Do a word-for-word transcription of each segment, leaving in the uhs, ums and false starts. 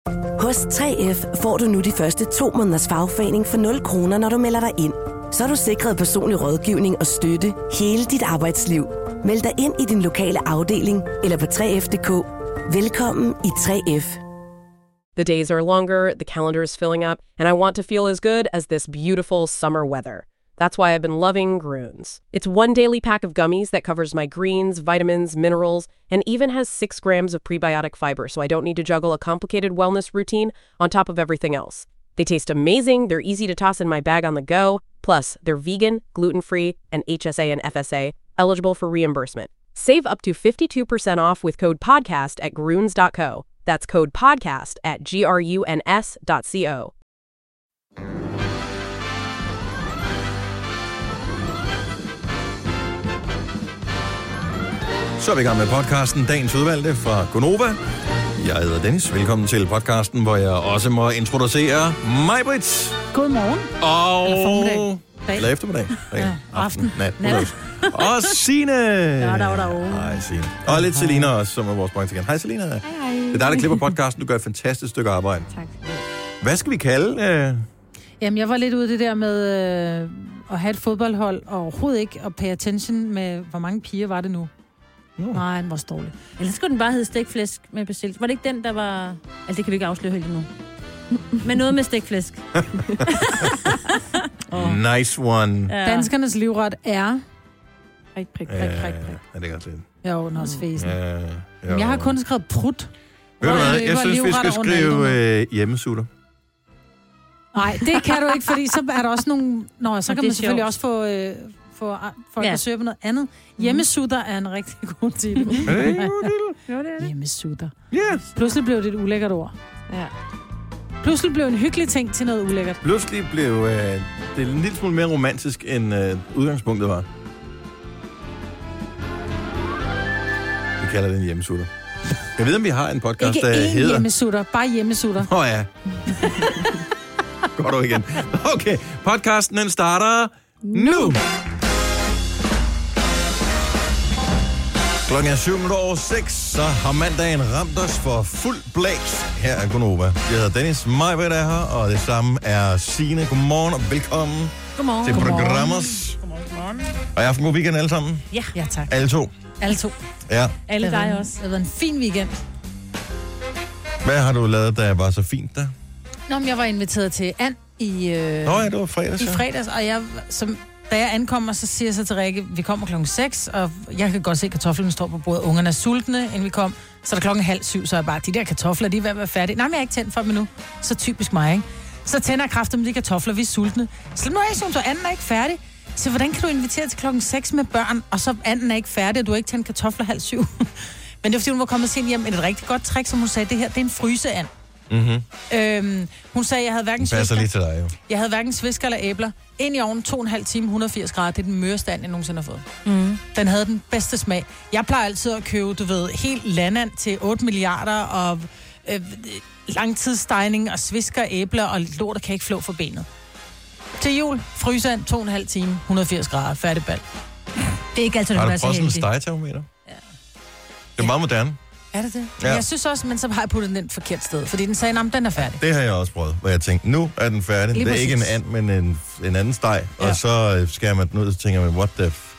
Hos tre F får du nu de første to måneders fagforening for nul kroner, når du melder dig ind. Så er du sikret personlig rådgivning og støtte hele dit arbejdsliv. Meld dig ind i din lokale afdeling eller på tre F punktum d k. Velkommen i tre F. The days are longer, the calendar is filling up, and I want to feel as good as this beautiful summer weather. That's why I've been loving Grüns. It's one daily pack of gummies that covers my greens, vitamins, minerals, and even has six grams of prebiotic fiber, so I don't need to juggle a complicated wellness routine on top of everything else. They taste amazing, they're easy to toss in my bag on the go, plus they're vegan, gluten-free, and H S A and F S A, eligible for reimbursement. Save up to fifty-two percent off with code PODCAST at gruns dot co. That's code PODCAST at G R U N S dot C O. Så er vi i gang med podcasten Dagens Udvalgte fra Gonova. Jeg hedder Dennis. Velkommen til podcasten, hvor jeg også må introducere Maj-Brit. Godmorgen. Og... Eller formiddag. Dag. Eller eftermiddag. Ja, aften. Nat. Nat. Og Signe. Ja, der var der. Hej, Signe. Og lidt Selina også, som er vores brancheagent. Hej, Selina. Hej, hej. Det er dig, der klipper podcasten. Du gør et fantastisk stykke arbejde. Tak. Hvad skal vi kalde... Øh... Jamen, jeg var lidt ude i det der med øh, at have et fodboldhold, og overhovedet ikke at pay attention med, hvor mange piger var det nu? Uh. Nej, den var dårlig. Eller skulle den bare hedde stikflæsk med persille? Var det ikke den, der var... Altså, det kan vi ikke afsløre helt endnu. Men noget med stikflæsk. oh. Nice one. Ja. Danskernes livret er... Prik, prik, prik, prik, prik. Ja, det er godt lidt. Jo, Nordsfæsen. Ja, jeg har kun skrevet prut. Ved du hvad, jeg synes, vi skal skrive øh, hjemmesutter. Nej, det kan du ikke, fordi så er der også nogle... Nå, så kan man selvfølgelig også få... Øh, for folk, ja. Der søger på noget andet. Hjemmesutter er en rigtig god titel. Er det ikke god Hjemmesutter. Yes. Pludselig blev det et ulækkert ord. Ja. Pludselig blev en hyggelig ting til noget ulækkert. Pludselig blev øh, det en lille smule mere romantisk, end øh, udgangspunktet var. Vi kalder det en hjemmesutter. Jeg ved, om vi har en podcast, ikke der hedder... Ikke hjemmesutter, bare hjemmesutter. Åh oh, ja. Går du igen. Okay, podcasten den starter nu. Klokken er syv minutter over seks, så har mandagen ramt os for fuld blæs. Her er Gonova. Jeg hedder Dennis, Maj-Brit er her, og det samme er Signe. Godmorgen og velkommen godmorgen. til Godmorgen. programmet. Godmorgen, godmorgen. Og jeg har haft en god weekend alle sammen. Ja, ja tak. Alle to. Alle to. Ja. Alle dig også. Det har været en fin weekend. Hvad har du lavet, der var så fint der? Nå, men jeg var inviteret til And i, øh, Nå ja, det var fredags. i fredags, og jeg, som, da jeg ankommer, så siger jeg så til Rikke, vi kommer klokken seks, og jeg kan godt se, at kartoflerne står på bordet. Ungerne er sultne, inden vi kom. Så er der klokken halv syv, så er jeg bare, de der kartofler, de er ved at være færdige. Nej, men jeg er ikke tændt for dem endnu. Så typisk mig, ikke? Så tænder jeg kraftigt med de kartofler, vi er sultne. Så nu er jeg sådan, så anden er ikke færdig. Så hvordan kan du invitere til klokken seks med børn, og så anden er ikke færdig, og du har ikke tændt kartofler halv syv? Men det var fordi, hun var kommet sent hjem. Et rigtig godt trick, som hun sagde, det her, det er en fryseand. Mm-hmm. Øhm, hun sagde, jeg havde hverken svisker, lige til dig, jo. Jeg havde hverken svisker eller æbler. Ind i ovnen, to og en halv time, et hundrede og firs grader. Det er den møreste and, jeg nogensinde har fået. Mm. Den havde den bedste smag. Jeg plejer altid at købe, du ved, helt landand til otte milliarder og øh, langtidsstejning og svisker, æbler og lort, der kan ikke flå for benet. Til jul, frysand, to og en halv time, et hundrede og firs grader, færdig bal. Det er ikke altid, har det du prøvet sådan en stegetermometer? Ja. Det er meget moderne. Er det det? Ja. Jeg synes også, men så har jeg puttet den et forkert sted, fordi den sagde, at den er færdig. Det har jeg også prøvet, hvor jeg tænkte, nu er den færdig. Lige det er præcis. Ikke en and, men en, en anden steg. Ja. Og så skærer man den ud, og så tænker man, what the f...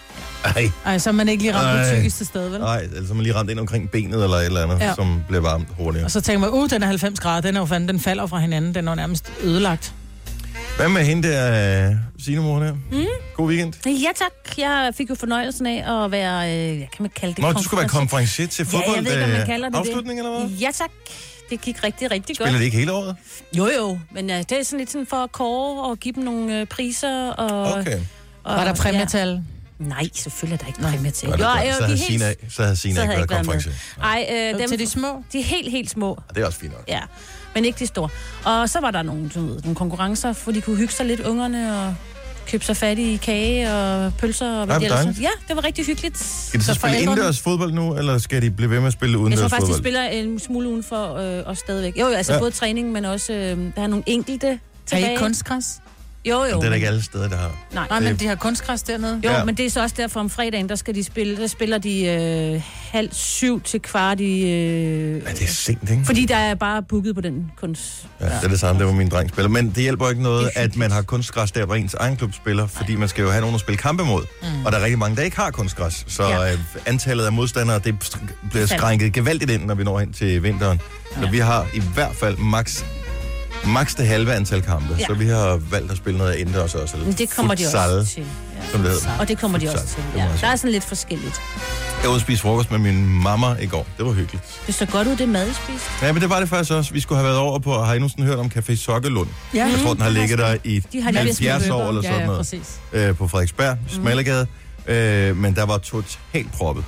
Ej. Ej, så er man ikke lige ramt det tykkeste sted, vel? Nej, eller så er man lige ramt ind omkring benet eller et eller andet, ja. Som bliver varmt hurtigere. Og så tænker man, uh, den er halvfems grader, den er jo fanden, den falder fra hinanden, den er jo nærmest ødelagt. Hvad med hende der, uh, Signe mor her? Mm. God weekend. Ja tak, jeg fik jo fornøjelsen af at være, øh, jeg kan man kalde det Nå, du skulle være konferencier til fodbold. Ja, jeg ved ikke, om man kalder det afslutning, det. Eller hvad? Ja tak, det gik rigtig, rigtig Spiller godt. det ikke hele året? Jo jo, men ja, det er sådan lidt sådan for at kåre og give dem nogle øh, priser. Og, okay. Og, var der præmietal? Ja. Nej, selvfølgelig er der ikke præmietal. Jo, jo, så havde Signe ikke, så havde Signe ikke været konferencier. Nej, øh, dem, til de små? De er helt, helt små. Ja, det er også fint nok. Ja, men ikke de store. Og så var der nogle, ved, nogle konkurrencer, hvor de kunne hygge sig lidt, ungerne, og købe sig fat i kage og pølser. Og hvad ja, det ja, det var rigtig hyggeligt. Skal de så, så spille indendørs fodbold nu, eller skal de blive ved med at spille udendørs fodbold? Jeg tror faktisk, de spiller en smule udenfor øh, og stadigvæk. Jo, jo, altså ja. Både træning, men også, øh, der er nogle enkelte tilbage. Er I kunstgræs? Jo, jo. Det er der men- ikke alle steder, der har. Nej, Nej, men de har kunstgræs dernede. Jo, Ja. ja. men det er så også derfor om fredagen, der skal de spille, der spiller de øh, halv syv til kvart i... Øh, Ja, det er sent, ikke? fordi der er bare booket på den kunst. Ja, det er det samme, det var min dreng spiller. Men det hjælper ikke noget, Det er at man har kunstgræs der, hvor ens egen klub spiller, fordi man skal jo have nogen at spille kampe mod. Mm. Og der er rigtig mange, der ikke har kunstgræs. Så Ja. ja. antallet af modstandere, det bliver skrænket gevaldigt ind, når vi når hen til vinteren. Ja. Så vi har i hvert fald maks maks det halve antal kampe. Ja. Så vi har valgt at spille noget indendørs også. Men det kommer de futsal, også til. som det Ja. hedder. Og det kommer de også Futsal, til. det må Ja. jeg sige. Der er sådan lidt forskelligt. Jeg var ude at spise frokost med min mamma i går. Det var hyggeligt. Det så godt ud, det mad, I spiste. Ja, men det var det faktisk også. Vi skulle have været over på, har I nogensinde hørt om Café Sokkelund? Ja. Jeg tror, den har Mm, ligget der i De har lige halvfjerds små år bøger. eller sådan Ja, ja, noget. præcis. øh, på Frederiksberg, Smallegade, øh, men der var totalt proppet.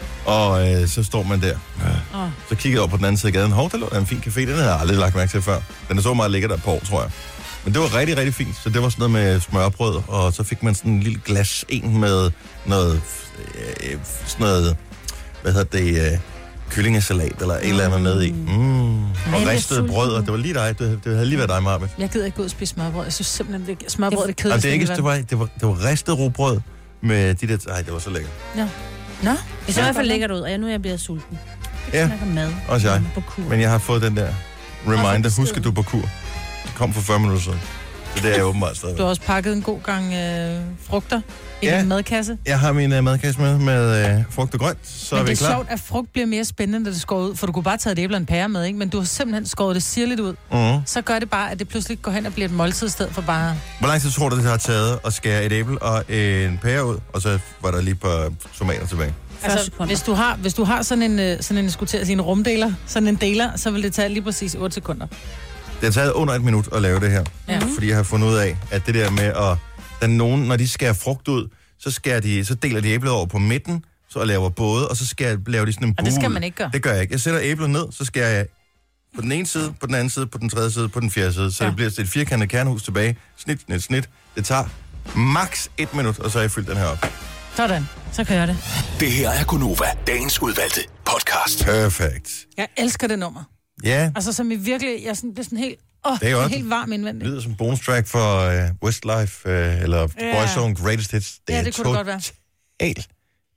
Og øh, så står man der. Åh. Så kigger jeg over på den anden side af gaden. Hov, der lå der en fin café, den havde jeg aldrig lagt mærke til før. Den er så meget ligger der på år, tror jeg. Men det var rigtig, rigtig fint. Så det var sådan noget med smørbrød, og så fik man sådan en lille glas en med noget, øh, sådan noget, hvad hedder det, øh, kyllingesalat eller et eller andet nede i. Mm. Og bliver ristet sulten. brød, og det var lige dig. Det, det havde lige været dig, Marvind. Jeg gider ikke gå ud og spise smørbrød. Jeg synes simpelthen, det smørbrød er det Og kedeligste. det, er ikke, i verden. det, var, det, var, det var ristet rugbrød med de der... Ej, det var så lækkert. Ja. Nå, Det ser i hvert fald lækkert ud, og jeg, nu er jeg blevet sulten. Ja. Jeg snakker mad. Også jeg. På kur. Men jeg har fået den der reminder. beskeden. Husk, at du er på kur. Det kom for fyrre minutter siden. Så det er jeg åbenbart stadig. du har også pakket en god gang øh, frugter i Ja. din madkasse. Jeg har min uh, madkasse med, med uh, frugt og grønt, så Men er det vi er klar. sjovt, at frugt bliver mere spændende, når det skåret ud. For du kunne bare tage et æble og en pære med, ikke? Men du har simpelthen skåret det sirligt ud. Uh-huh. Så gør det bare, at det pludselig går hen og bliver et måltid i stedet for bare... Hvor lang tid tror du, det har taget at skære et æble og en pære ud, og så var der lige et par tomater tilbage? Altså, sekunder. hvis du har, hvis du har sådan en, øh, sådan en, skulle til at sige, en rumdeler, sådan en deler, så vil det tage lige præcis otte sekunder. Det har taget under et minut at lave det her. Ja. Fordi jeg har fundet ud af, at det der med at... Der er nogen, når de skærer frugt ud, så, skærer de, så deler de æblet over på midten, så laver både, og så skærer, laver de sådan en bue. Og det skal ud. man ikke gøre. Det gør jeg ikke. Jeg sætter æblet ned, så skærer jeg på den ene side, på den anden side, på den tredje side, på den fjerde side. Så Ja. det bliver et firkantet kernehus tilbage. Snit, snit, snit. Det tager maks et minut, og så har jeg fyldt den her op. Sådan, så kører det. Det her er Gunova, dagens udvalgte podcast. Perfekt. Jeg elsker det nummer. Ja, Altså, som i virkelig, jeg er sådan, bliver sådan helt, åh, Det er jo det er også- helt varm det indvendigt. lyder som bonus track for uh, Westlife, uh, eller Ja. Boyzone Greatest Hits. Det Ja, er det kunne det godt være. totalt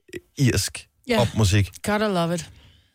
irsk Ja. popmusik. Gotta love it.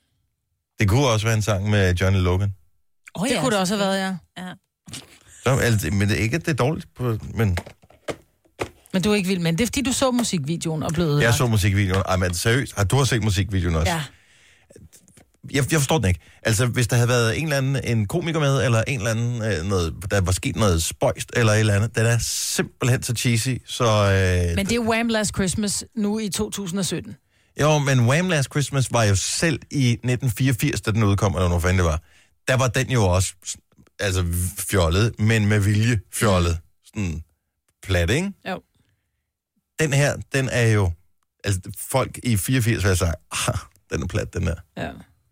Det kunne også være en sang med Johnny Logan. Oh, Det kunne det også have været, ja. Ja. Så, altså, men det er ikke, at det er dårligt, på, men Men du er ikke vild med det. Det er fordi, du så musikvideoen og blev ødelagt. jeg så musikvideoen. Ej, men seriøst, har du har set musikvideoen også? Ja. Jeg, jeg forstår den ikke. Altså, hvis der havde været en eller anden en komiker med, eller en eller anden, øh, noget, der var sket noget spøjst, eller et eller andet, den er simpelthen så cheesy, så... Øh, Men det er Wham! Last Christmas nu i to tusind og sytten. Jo, men Wham! Last Christmas var jo selv i nitten fireogfirs, da den udkom, eller hvor fanden det var. Der var den jo også, altså fjollet, men med vilje fjollet. Sådan plat, ikke? Jo. Den her, den er jo... Altså, folk i fireogfirs vil sige, ah, den er plat, den der. Ja.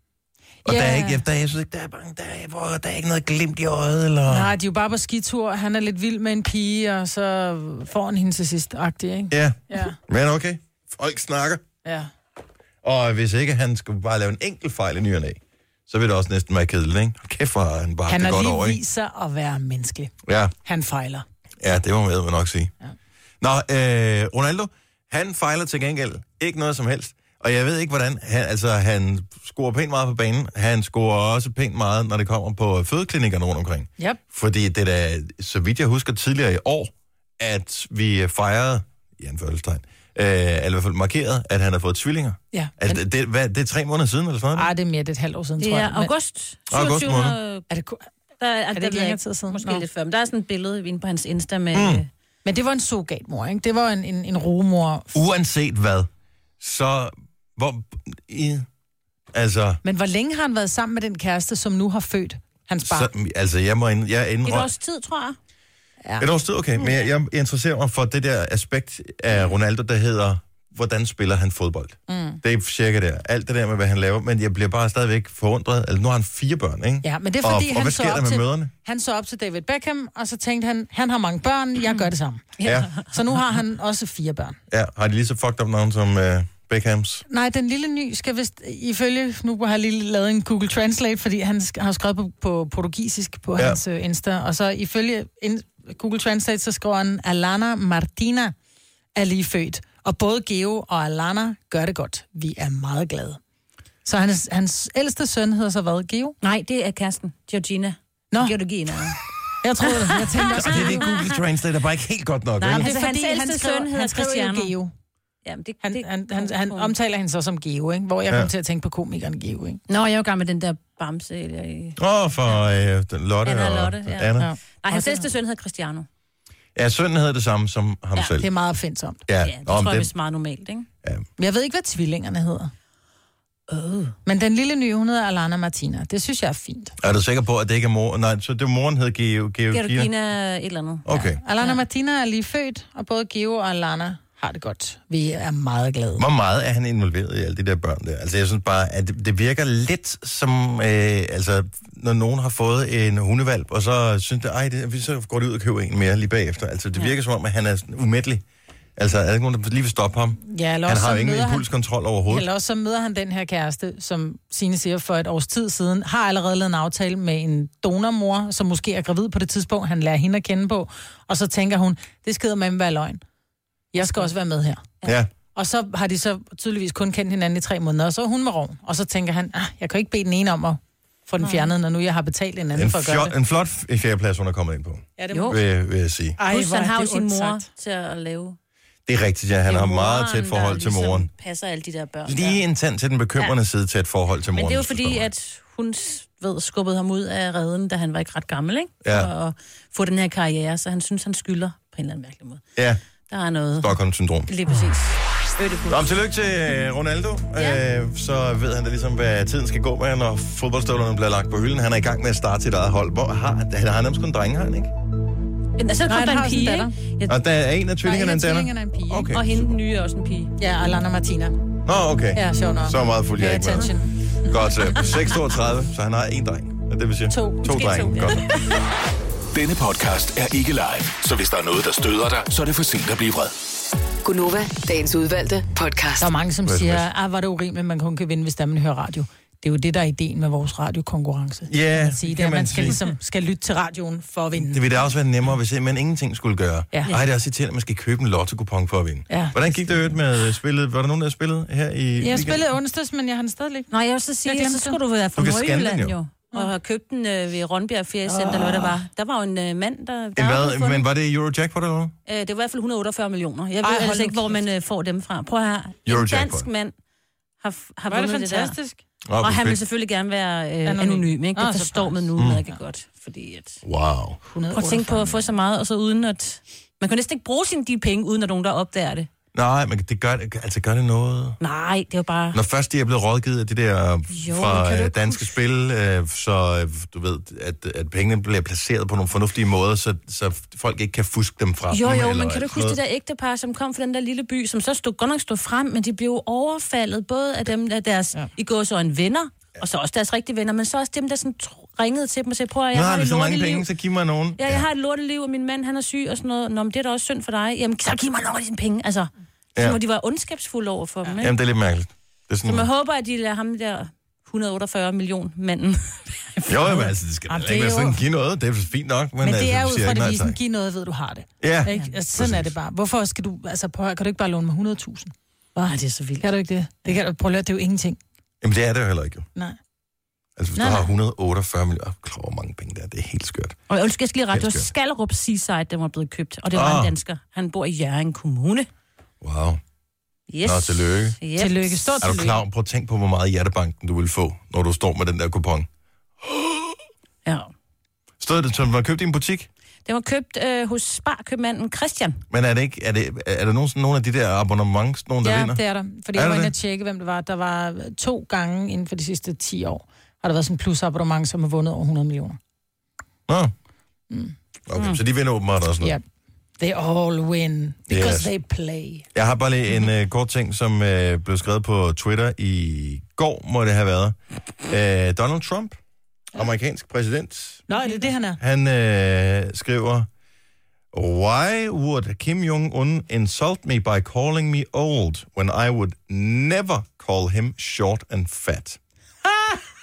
Og Ja. der er ikke, der er, jeg synes ikke, der er, bare, der, er, hvor, der er ikke noget glimt i øjet, eller... Nej, de er jo bare på skitur. Han er lidt vild med en pige, og så får han hende til sidst agtig, ikke? Ja, Ja. men okay. Folk snakker. Ja. Og hvis ikke han skulle bare lave en enkelt fejl i ny og næ, så vil det også næsten være kedeligt, ikke? Kæft, hvor har han bare Han det har godt lige over, ikke? vist sig at være menneskelig. Ja, Han fejler. ja, det må man nok sige. Ja. Nå, øh, Ronaldo, han fejler til gengæld ikke noget som helst. Og jeg ved ikke, hvordan... Han, altså, han scorer pænt meget på banen. Han scorer også pænt meget, når det kommer på fødeklinikkerne rundt omkring. Yep. Fordi det er da, så vidt jeg husker tidligere i år, at vi fejrede, i anførselstegn, øh, eller i hvert fald markeret, at han har fået tvillinger. Ja. Altså, Men, det, det, hvad, det er tre måneder siden, eller sådan noget? ej, det er mere det er et halvt år siden, Det tror er jeg. Men- august. August syvogtyvende måned. Er det, ku- Der, er, det der ikke ved jeg længere tid siden? Måske Nå. lidt før. Men der er sådan et billede inde på hans Insta med... Mm. men det var en surrogatmor, ikke? Det var en, en, en rumor. Uanset hvad, så... Hvor, i, altså, Men hvor længe har han været sammen med den kæreste, som nu har født hans barn? så, altså, jeg må ind, jeg Et indrømme... års tid, tror jeg. Et års tid, okay. Men jeg, jeg interesserer mig for det der aspekt af Ronaldo, der hedder, hvordan spiller han fodbold. Mm. Det er cirka der. Alt det der med, hvad han laver. Men jeg bliver bare stadigvæk forundret. Altså, nu har han fire børn, ikke? Ja, men det er fordi, og, han og hvad så sker op der med til- møderne? Han så op til David Beckham, og så tænkte han, han har mange børn, jeg gør det samme. Ja. Så nu har han også fire børn. ja. Har de lige så fucked up navn som uh, Beckhams? Nej, den lille ny skal vist, ifølge, nu har jeg lige lavet en Google Translate, fordi han sk- har skrevet på, på portugisisk på Ja. ja. hans uh, Insta, og så ifølge in, Google Translate, så skriver han, Alana Martina er lige født. Og både Geo og Alana gør det godt. Vi er meget glade. Så hans, hans ældste søn hedder så hvad? Geo? Nej, det er kæresten. Georgina. Nå. Georgina. Jeg troede, jeg tænkte også... Og det er det Google Translate, der bare ikke helt godt nok. Nej, vel? men Altså, hans fordi ældste han skrev, søn hedder han skrev Cristiano. jo Geo. Jamen, det, Han, det, han, han, han omtaler hende så som Geo, ikke? Hvor jeg Ja. kom til at tænke på komikeren Geo, ikke? Nå, jeg er jo gammel med den der bamse. Eller i... Åh, oh, for øh, den Lotte Anna og Lotte, ja. Anna. Ja. Ja. Nej, hans ældste søn hedder Cristiano. ja, sønnen hedder det samme som ham Ja, selv. Det er meget opfindsomt. Ja, Ja, det Nå, tror men jeg vist meget normalt, ikke? ja. Men jeg ved ikke, hvad tvillingerne hedder. Oh. Men den lille nye, hun hedder Alana Martina. Det synes jeg er fint. Er du sikker på, at det ikke er mor? Nej, så det moren hed Geo, Georgina? Georgina et eller andet. Okay. Alana Ja. Martina er lige født, og både Geo og Alana har det godt. Vi er meget glade. Hvor meget er han involveret i alle de der børn der? Altså, jeg synes bare, at det, det virker lidt som, øh, altså, når nogen har fået en hundevalp, og så synes det, ej, det, så går det ud og køber en mere lige bagefter. Altså, det virker som om, at han er sådan umættelig. Altså, er der ikke nogen, der lige vil stoppe ham? Ja, eller Han også har så jo ingen møder han- impulskontrol overhovedet. Eller også så møder han den her kæreste, som Signe siger for et års tid siden, har allerede lavet en aftale med en donormor, som måske er gravid på det tidspunkt, han lærer hende at kende på, og så tænker hun, det skal med være løgn. Jeg skal også være med her. Ja. Og så har de så tydeligvis kun kendt hinanden i tre måneder, og så er hun med rov. Og så tænker han, ah, jeg kan jo ikke bede den ene om at få den fjernet, når nu jeg har betalt en anden En, for at gøre fjol, det. en flot fjerdeplads, hun er kommet ind på, Ja, det Jo. må... vil, vil jeg sige. Ej, Plus, hvor han er har jo det sin ondt mor sagt. til at lave. Det er rigtigt, ja. Han Det er har meget moren, tæt forhold der til ligesom moren. passer alle de der børn. Lige en tand til den bekymrende side til et forhold til moren. Men det er jo hvis du fordi, forstår mig. at hun ved, skubbede ham ud af redden, da han var ikke ret gammel, ikke? Ja. For at få den her karriere, så han synes, han skylder på en eller anden mærkelig måde. Ja, Der er noget... Stockholm-syndrom. Lige præcis. Ødefuld. Nå, men tillykke til øh, Ronaldo. Ja. Øh, så ved han da ligesom, hvad tiden skal gå med, når fodboldstøvlerne bliver lagt på hylden. Han er i gang med at starte sit eget hold. Hvor har, han har nærmest kun en dreng, har han ikke? Men så Nej, kom han der har en også en pige, datter. ikke? Ja, Og der er en af Nej, tvillingerne, en en af datter? tvillingerne er en pige. Okay. og hende den nye er også en pige. Ja, Alana Martina. Nå, okay. Ja, sjovt nok. Så meget fuldt jeg Pay ikke med. attention. Godt, så seks toogtredive, så han har en dreng. Er det, vi siger? To. To Måske drenge. to, ja. Godt. Denne podcast er ikke live, så hvis der er noget, der støder dig, så er det for sent at blive vred. Gunova, dagens udvalgte podcast. Der er mange, som Hvad som siger, helst. ah, var det urimeligt, man kun kan vinde, hvis der man hører radio. Det er jo det, der er ideen med vores radiokonkurrence. Ja, Kan man sige. Det er, kan at man man skal, sige. ligesom, skal lytte til radioen for at vinde. Det ville da også være nemmere, hvis man ingenting skulle gøre. Ja. Ej, det er også irriterende, at man skal købe en lotto-kupon for at vinde. Ja. Hvordan gik det øvrigt med spillet? Var der nogen, der spillede her i Jeg weekenden? spillede onsdags, men jeg har den stadig ikke. Nå, jeg vil så sige, Jeg så glemte skulle du være fra Du kan scanne den Nordjylland jo. jo. Og have købt den øh, ved Rønbjerg Feriecenter, oh. eller hvad der var. Der var jo en øh, mand, der... der En havde hvad? fundet- Men var det Eurojackpot eller hvad? Øh, det var i hvert fald et hundrede og otteogfyrre millioner. Jeg ved Ej, hold altså nu ikke, hvor kæft. man øh, får dem fra. Prøv her. En Eurojackpot. dansk mand har, har Var det vundet det, der. fantastisk? Oh, Og han vil selvfølgelig gerne være øh, Anonym. anonym, ikke? Åh, Det så forstår bare. man nu Mm. mega godt. Fordi at... Wow. Prøv at tænke på at få så meget, og så uden at... Man kan næsten ikke bruge sine de penge, uden at nogen der opdager det. Nej, men det gør, altså gør det noget. Nej, det er jo bare... Når først de er blevet rådgivet af de der Jo, fra men kan du øh, ikke danske huske- spil, øh, så øh, du ved, at, at pengene bliver placeret på nogle fornuftige måder, så, så folk ikke kan fuske dem fra Jo, dem. jo, eller men kan du ikke sådan huske det der ægtepar, som kom fra den der lille by, som så stod, godt nok stod frem, men de blev overfaldet, både af dem, der deres ja. i går så en venner, og så også deres rigtige venner, men så også dem, der sådan tro- ringede til dem og sagde, prøv at jeg Nå, har har et vi så mange lorteliv. penge, så giv mig nogen. Ja, jeg har et lorteliv, og min mand, han er syg og sådan noget. Nå, men det er da også synd for dig. Jamen, så giv mig nogle af dine penge. Altså, så Ja. må de være ondskabsfulde over for dem, ikke? Jamen, det er lidt mærkeligt. Det er Så sådan, man håber, at de lader ham der et hundrede og otteogfyrre million manden. jo, jo, men altså, det skal Jamen, da det ikke er være sådan, jo- give noget. Det er fint nok, men, Men det altså, er vi ud siger fra ikke nej devisen, tak. giv noget, ved du har det. Ja, Ikke? Altså, sådan er det bare. Hvorfor skal du, altså prøv, at- kan du ikke bare låne mig hundrede tusind? Nej, det er så vildt. Kan du ikke det? Det kan du, prøv at lade, det er jo ingenting. jamen det er det jo heller ikke. Jo. Nej. Altså, hvis Nej, du har nej. et hundrede og otteogfyrre millioner, klar, hvor mange penge der er, det er helt skørt. Og jeg skal lige ret, det var Helt skørt. Skallerup Seaside, den var blevet købt, og det var Ah. en dansker. Han bor i Hjørring Kommune. Wow. Yes. Nå, tillykke. Yep. Tillykke. Stort Er du tillykke. klar? Prøv at tænke på, hvor meget hjertebanken du vil få, når du står med den der kupon. Ja. Stod det, som var købt i en butik? Den var købt øh, hos sparkøbmanden Christian. Men er det ikke, er, det, er der nogen, nogle af de der abonnements, nogen der Ja, vinder? det er der. Fordi Er jeg var der inde det? og tjekke, hvem det var. Der var to gange inden for de sidste ti år, har der været sådan en plusabonnement, som har vundet over hundrede millioner. Nå. Okay, mm. så de vinder åbenbart også noget. Ja. They all win, because Yes. yes. they play. Jeg har bare lige en uh, kort ting, som uh, blev skrevet på Twitter i går, må det have været. Uh, Donald Trump, amerikansk præsident, Nå, det er det, han er. han uh, skriver, Why would Kim Jong-un insult me by calling me old, when I would never call him short and fat?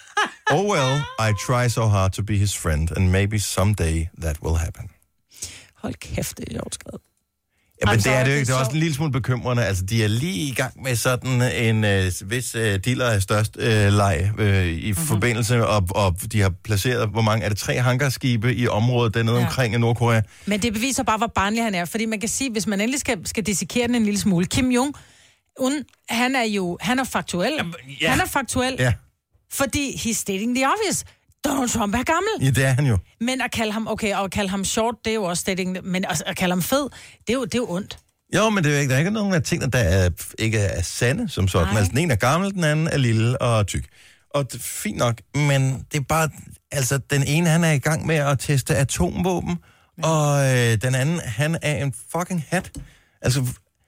Oh well, I try so hard to be his friend, and maybe someday that will happen. Hold kæft, det er sjovt skrevet. Ja, men I'm det er sorry, det jo det er ikke. Det er også sjovt. en lille smule bekymrende. Altså, de er lige i gang med sådan en, øh, hvis øh, dealer er størst øh, leg øh, i mm-hmm. forbindelse, og, og de har placeret, hvor mange, er det tre hangarskibe i området dernede ja. omkring i Nordkorea? Men det beviser bare, hvor barnlig han er. Fordi man kan sige, hvis man endelig skal, skal dissekere den en lille smule. Kim Jong, un, han er jo, han er faktuel. Jamen, ja. Han er faktuel, Ja. fordi he's stating the obvious. Donald Trump er gammel. Ja, det er han jo. Men at kalde ham, okay, og at kalde ham short, det er jo også stating, men at, at kalde ham fed, det er jo, det er jo ondt. Jo, men det er jo ikke, der er ikke nogen af tingene, der er, ikke er sande som sådan. Nej. Altså, den ene er gammel, den anden er lille og tyk. Og det, fint nok, men det er bare, altså, den ene, han er i gang med at teste atomvåben, ja. og øh, den anden, han er en fucking hat. Altså,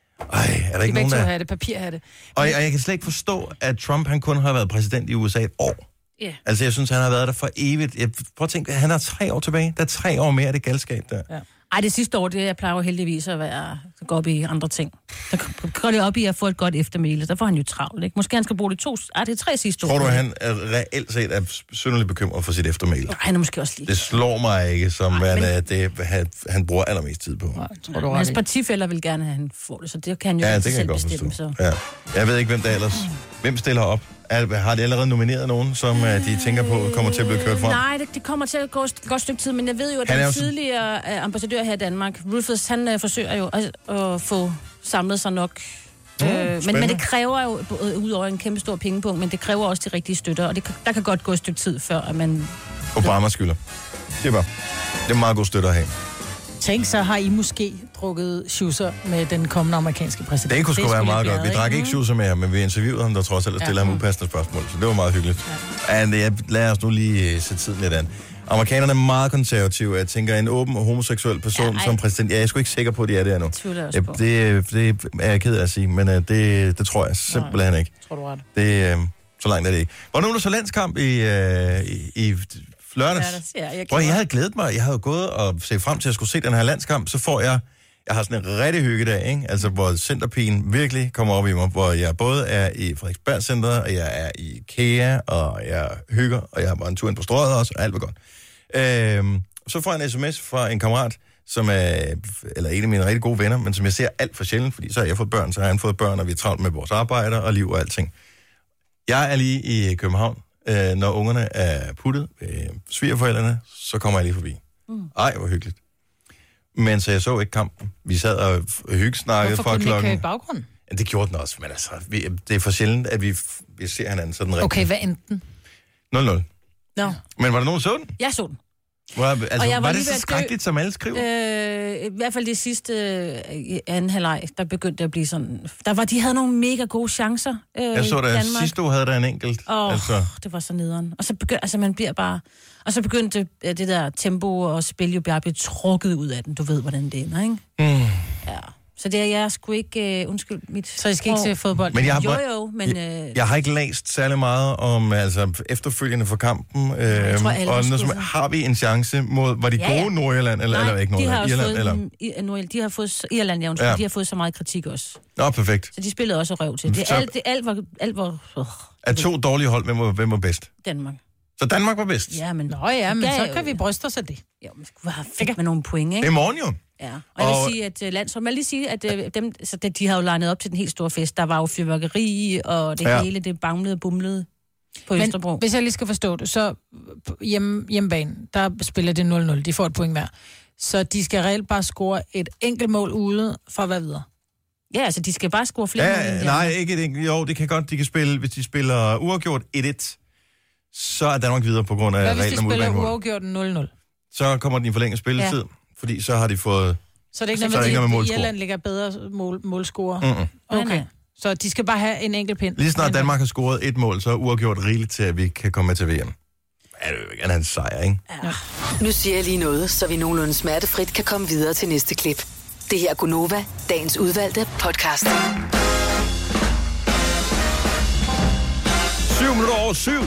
ej, er der ikke De nogen, begge to der... har det, papir har det. Og jeg, og jeg kan slet ikke forstå, at Trump, han kun har været præsident i U S A et år. Ja. Altså, jeg synes, han har været der for evigt. Jeg, prøv at tænke, han har tre år tilbage. Der er tre år mere af det galskab der. Ja. Ej, det sidste år, det jeg plejer jo heldigvis at være, at gå op i andre ting. Der går det op i at få et godt eftermæle. Der får han jo travlt, ikke? Måske han skal bruge det to... Ej, det er tre sidste år. Tror du, at han er reelt set er synderligt bekymret for sit eftermæle? Ej, han er måske også lige. Det slår mig ikke, som Ej, man, men- er det, han, han bruger allermest tid på. Nej, tror du Men hans ret i. partifæller vil gerne have, at han får det, så det kan han jo Ja, ikke det kan jeg selv godt bestemme. forstå. Så. Ja. Jeg ved ikke, hvem der ellers... Hvem stiller op? Er, har de allerede nomineret nogen, som uh, de tænker på kommer til at blive kørt frem? Nej, det, det kommer til at gå et godt stykke tid, men jeg ved jo, at Han er den jo så- tidligere uh, ambassadør her i Danmark, Rufus, han uh, forsøger jo at, at få samlet sig nok. Mm, øh, men, men spændende. det kræver jo, uh, ud over en kæmpe stor pengepunkt, men det kræver også de rigtige støtter, og det, kan- der kan godt gå et stykke tid, før at man... Obama skylder. Det er bare... Det er meget god støtte at have. Tænk, så har I måske drukket schusser med den kommende amerikanske præsident. Det kunne sgu være skulle meget lidt godt. Vi bjerget, drak ikke schusser med ham, men vi interviewede ham, der trods alt stillede Ja. ham upassende spørgsmål. Så det var meget hyggeligt. Ja. And, jeg, lad os nu lige uh, sætte tiden lidt an. Amerikanerne er meget konservative. Jeg tænker, en åben homoseksuel person Ja, ej. som præsident... Ja, jeg er sgu ikke sikker på, at de er det endnu. tvivler jeg også Ja, på. det, det er jeg ked af at sige, men uh, det, det tror jeg simpelthen ikke. Tror du ret? Det, uh, så langt er det ikke. Hvornår er der så landskamp i, uh, i, i lørdags? Lørdags, ja, jeg Prøv, jeg gjorde. havde glædet mig. Jeg havde gået og set frem til at skulle se den her landskamp. Så får jeg... Jeg har sådan en rigtig hyggedag, ikke? Altså, hvor centerpigen virkelig kommer op i mig. Hvor jeg både er i Frederiksberg Center, og jeg er i IKEA, og jeg hygger, og jeg har bare en tur ind på strøget også, og alt var godt. Øhm, så får jeg en sms fra en kammerat, som er, eller en af mine rigtig gode venner, men som jeg ser alt for sjældent, fordi så har jeg fået børn, så har han fået børn, og vi er travlt med vores arbejde og liv og alting. Jeg er lige i København. Øh, når ungerne er puttet ved svigerforældrene, så kommer jeg lige forbi. Mm. Ej, hvor hyggeligt. Men så jeg så ikke kampen. Vi sad og hyggesnakkede Hvorfor fra kunne den ikke klokken... køre i baggrunden? Ja, det gjorde den også, men altså, vi, det er for sjældent, at vi, vi ser hinanden sådan rigtigt. Okay, hvad enten? nul nul. Nå, Men var der nogen, der så den? jeg så den. Hvor, altså, Og var, jeg var var lige det ved så at dø. skrækkeligt, som alle skriver? Øh, I hvert fald det sidste øh, i anden halvleg, der begyndte det at blive sådan... Der var, de havde nogle mega gode chancer øh, Jeg så i det, Danmark. sidste uge havde der en enkelt. Åh, Altså, det var så nederen. Og så begyndte, altså man bliver bare... Og så begyndte det, det der tempo og spil jo bare at blive trukket ud af den. Du ved, hvordan det ender, ikke? mm. Ja. Så det er jeg sgu ikke... Uh, undskyld, mit... Så I skal ikke se fodbold? Men jeg har, Jo, bare- jo, men... jeg, Øh, jeg har ikke læst særlig meget om altså, efterfølgende for kampen. Øh, jeg tror, alle og var noget, som, skuffede. har vi en chance mod... Var de Ja, gode ja. Nordjylland? Eller, eller ikke de har Nordjylland? også Irland? fået... Eller? En, i, Nordjylland, de har fået... Irland, ja, undskyld, Ja. de har fået så meget kritik også. Nå, perfekt. Så de spillede også røv til. Det, Så- alt, det, alt var... Alt var øh, Af to dårlige hold, hvem var, hvem var bedst? Danmark. Så Danmark var bedst? Ja, men... Nå ja, men Ja, så jo. kan vi bryste os af det. Jo, man skulle have fedt med nogle point, Det ikke? er i morgen jo. Ja, og jeg vil Og- sige, at uh, landshold, jeg vil lige sige, at uh, dem, så det, de har jo legnet op til den helt store fest. Der var jo fyrværkeri, og det Ja. ja. hele, det banglede og bumlede på Østerbro. Men hvis jeg lige skal forstå det, så hjemme, hjemmebane, der spiller det nul nul. De får et point hver. Så de skal reelt bare score et enkelt mål ude for at være videre. Ja, altså, de skal bare score flere mål, Ja, end de nej, andre. ikke et enkelt. Jo, det kan godt. De kan spille, hvis de spiller uafgjort et et, så er Danmark videre på grund af Hvad hvis de reglen om spiller udbanemål. uafgjort nul nul? Så kommer den i forlænget spilletid, ja. fordi så har de fået... Så det er ikke Så er noget det ikke noget med med, at målscore. Irland ligger bedre mål, målscorer. Mm-mm. Nej, Okay. nej. Så de skal bare have en enkelt pind. Lige snart Men- Danmark har scoret et mål, så er uafgjort rigeligt til, at vi kan komme med til V M. Ja, det vil jo gerne have en sejr, ikke? Nu siger jeg lige noget, så vi nogenlunde smertefrit kan komme videre til næste klip. Det her er Gunova, dagens udvalgte podcast. Syv minutter over syv.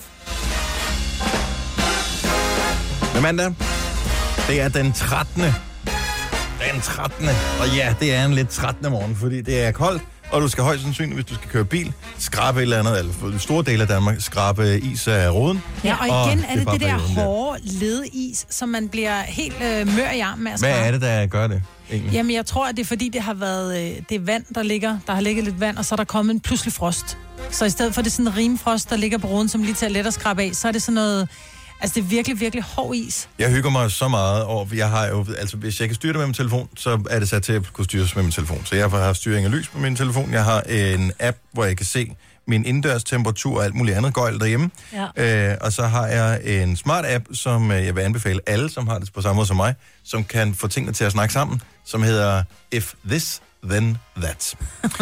Det er mandag. Det er den trettende. Den trettende. Og ja, det er en lidt trettende morgen, fordi det er koldt, og du skal højst sandsynligt, hvis du skal køre bil, skrabe et eller andet, eller for store dele af Danmark, skrabe is af roden. Ja, og igen og er det det, det der perioden hårde ledis, som man bliver helt øh, mør i armen med at skrabe. Hvad er det, der gør det egentlig? Jamen, jeg tror, at det er fordi, det har været øh, det er vand, der ligger. Der har ligget lidt vand, og så er der kommet en pludselig frost. Så i stedet for det sådan en rimfrost, der ligger på roden, som lige til at let at skrabe af, så er det sådan noget... Altså, det er virkelig, virkelig hård is. Jeg hygger mig så meget over, jeg har jo, altså hvis jeg kan styre det med min telefon, så er det sat til at kunne styres med min telefon. Så jeg har styring af lys på min telefon. Jeg har en app, hvor jeg kan se min indendørs temperatur og alt muligt andet gøjl derhjemme. Ja. Øh, og så har jeg en smart app, som jeg vil anbefale alle, som har det på samme måde som mig, som kan få tingene til at snakke sammen, som hedder If This, Then That.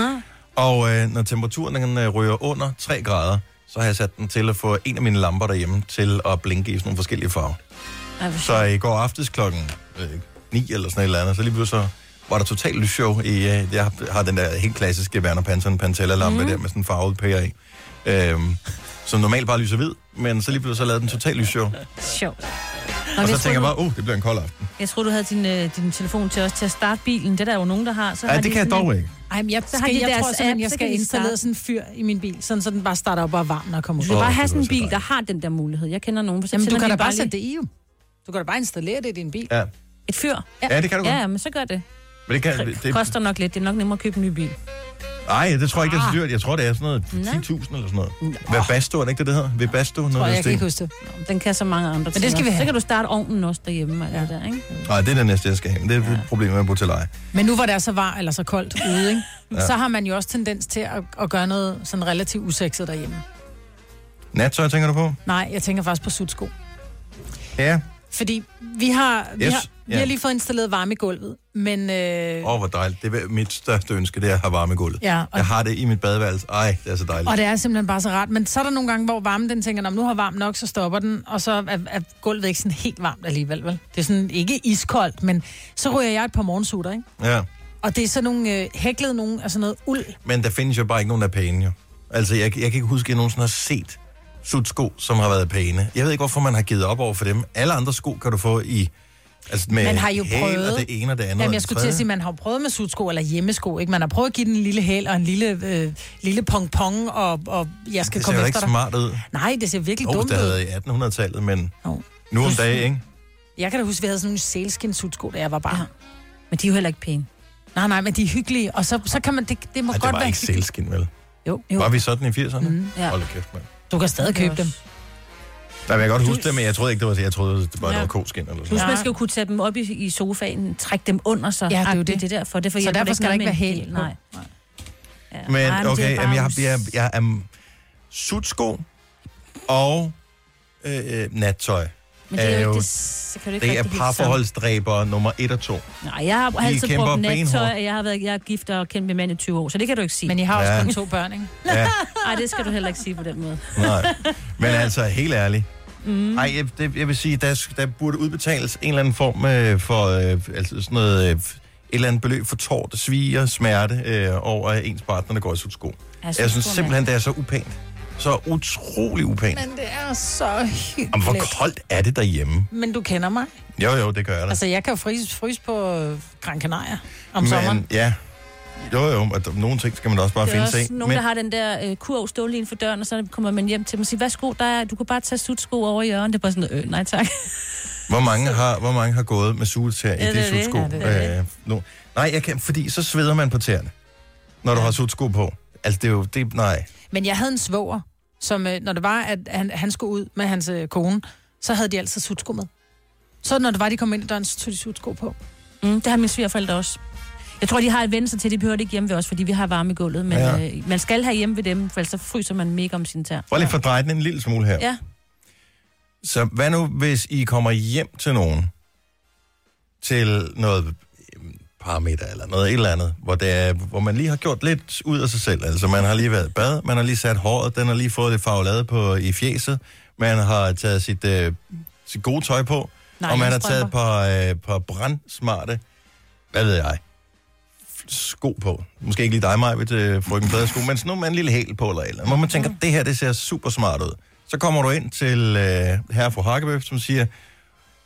Og øh, når temperaturen den, øh, ryger under tre grader, så har jeg sat den til at få en af mine lamper derhjemme til at blinke i sådan nogle forskellige farver. Så i går aftes klokken øh, ni eller sådan et eller andet, så lige pludselig så var der totalt lysshow i, øh, jeg har den der helt klassiske Werner Panton Pantella-lampe mm. der med sådan en farvet pære i, øh, som normalt bare lyser hvid, men så lige pludselig så lavede den totalt lysshow. Sjovt. Og så tænker jeg bare, uh, det bliver en kold aften. Jeg tror du havde din, øh, din telefon til os til at starte bilen. Det er der jo nogen, der har. Så ja, har det de kan jeg dog en... ikke. Ej, men jeg, skal, har de jeg deres tror simpelthen, app, jeg så skal kan de installere starte. sådan en fyr i min bil, sådan, så den bare starter op og er varm, når jeg kommer ud. Du vil Åh, bare have det sådan en var så bil, dejligt. der har den der mulighed. Jeg kender nogen, for så Jamen, du tænder kan de da bare lige- sætte det i, jo. Du kan da bare installere det i din bil. Ja, Et fyr. ja det kan du godt. Ja, ja, men så gør det. Men det kan, Det det, koster nok lidt. Det er nok nemmere at købe en ny bil. nej, det tror jeg ikke, det er så dyrt. Jeg tror, det er sådan noget ti tusind eller sådan noget. Webasto, er det ikke det, det hedder? Webasto? Tror Noget jeg, af jeg kan den ikke huske det. Den kan så mange andre ting. det skal vi også. have. Så kan du starte ovnen også derhjemme. Ja. Der, ikke? Nej, det er det næste, jeg skal have. Men det er et problem med at bo til leje. Men nu hvor det er så varmt eller så koldt ude, ikke? Ja. Så har man jo også tendens til at, at gøre noget sådan relativt usekset derhjemme. Nattøj, tænker du på? Nej, jeg tænker faktisk på sutsko. Ja. Fordi vi har, vi, Yes, har, vi ja. har lige fået installeret varme i gulvet, men... Øh, Åh, oh, hvor dejligt. Det er mit største ønske, det er at have varme i gulvet. ja, og, Jeg har det i mit badeværelse. Ej, det er så dejligt. og det er simpelthen bare så rart. Men så er der nogle gange, hvor varmen den tænker, nu har varmt nok, så stopper den, og så er, er gulvet ikke sådan helt varmt alligevel, vel? Det er sådan ikke iskoldt, men så ryger jeg et par morgensutter, ikke? Ja. Og det er sådan nogle øh, hæklede nogle, altså noget uld. Men der findes jo bare ikke nogen, der er pæne, jo. Altså, jeg, jeg kan ikke huske, at jeg nogensinde har set sutsko, som har været pæne. Jeg ved ikke, hvorfor man har givet op over for dem. Alle andre sko kan du få i... Altså med Man har jo hæl prøvet- og det ene og det andet. Jamen, og jeg det skulle til tredje. at sige, at man har jo prøvet med sutsko eller hjemmesko, ikke? Man har prøvet at give den en lille hæl og en lille, øh, lille pong-pong, og, og jeg skal Det ser komme jo efter ikke dig. smart ud. Nej, det ser virkelig Åh, oh, dumt det havde ud. været i attenhundredetallet, men Jo. nu om dagen, ikke? Jeg kan da huske, at vi havde sådan nogle sælskin sutsko, da jeg var barn. Ja. Men de er jo heller ikke pæne. Nej, nej, men de er hyggelige, og så, så kan man, det, det må Ej, det godt var være ikke hyggeligt. sælskin, vel? Jo, Var vi sådan i firserne? Mm, ja. Hold da kæft, mand. du kan stadig købe dem. Nej, men jeg kan godt huske det, men jeg troede ikke, det var det. Jeg troede, det var Ja. noget koskin eller sådan Plus, noget. man skal jo kunne tage dem op i, i sofaen, trække dem under sig. Ja, det er jo Agtigt. det. Det er derfor. derfor Så hjælper derfor det skal der ikke noget være med en hæl på. Nej. Ja. Men Nej, det er okay, bare jamen, jeg, us- jeg, jeg er um, sutsko og øh, nattøj. Men det er jo jo- ikke det, så kan du ikke Det er rigtig lide parforholdsdræber nummer et og to. sammen. Nej, jeg har altid kæmper brugt nattøj, benhårdt. og jeg har været jeg er gift og kendt med mand i tyve år, så det kan du ikke sige. Men I har også Ja. kun to børn, ikke? Ja, Nej, det skal du heller ikke sige på den måde. nej. Men altså, helt ærligt. Mm. Ej, jeg, det, jeg vil sige, der, der burde udbetales en eller anden form øh, for øh, altså sådan noget, øh, et eller andet beløb for tort, sviger, smerte øh, over at ens partner, der går i sutsko. Jeg synes simpelthen, det er så upænt. Så utrolig upænt. Men det er så hyggeligt. Jamen, hvor koldt er det derhjemme? Men du kender mig. Jo, jo, det gør jeg da. Altså, jeg kan jo fryse, fryse på øh, Gran Canaria om sommeren. Men ja, jo, jo, at nogle ting skal man da også bare Det er finde også sig i. nogen, Men, der har den der øh, kurv stående lige for døren, og så kommer man hjem til dem og siger, værsgo, der er, du kan bare tage sutsko over i hjørnet. Det er bare sådan, øh, nej tak. hvor, mange har, hvor mange har gået med suits her i Ja, det det er det. sutsko? Ja, det er det. Øh, nu. Nej, jeg kan, fordi så sveder man på tæerne, når du har sutsko på. Altså, det er jo, det, nej. Men jeg havde en svoger, som øh, når det var, at han, han skulle ud med hans øh, kone, så havde de altid sutsko med. Så når det var, de kom ind i døren, så tog de sutsko på. Mm, det har mine svigerforældre også. Jeg tror, de har et ven sig til, de behøver det ikke hjemme ved os, fordi vi har varme i gulvet. Men Ja. ja. øh, man skal have hjemme ved dem, for ellers så fryser man mega om sin tær. Prøv lige at fordreje den en lille smule her. Ja. Så hvad nu, hvis I kommer hjem til nogen, til noget øhm, parameter eller noget et eller andet, hvor, det er, hvor man lige har gjort lidt ud af sig selv. Altså, man har lige været i bad, man har lige sat håret, den har lige fået lidt farvelade på i fjeset, man har taget sit, øh, sit gode tøj på, Nej, og man har jeg taget et strømper. par, øh, par brandsmarte, hvad ved jeg, sko på. Måske ikke lige dig, Maja, ved øh, frøken bedre sko, men sådan nogle med en lille hæl på eller et eller andet. Hvor man tænker, det her, det ser super smart ud. Så kommer du ind til øh, herre fru Hakkebøf, som siger,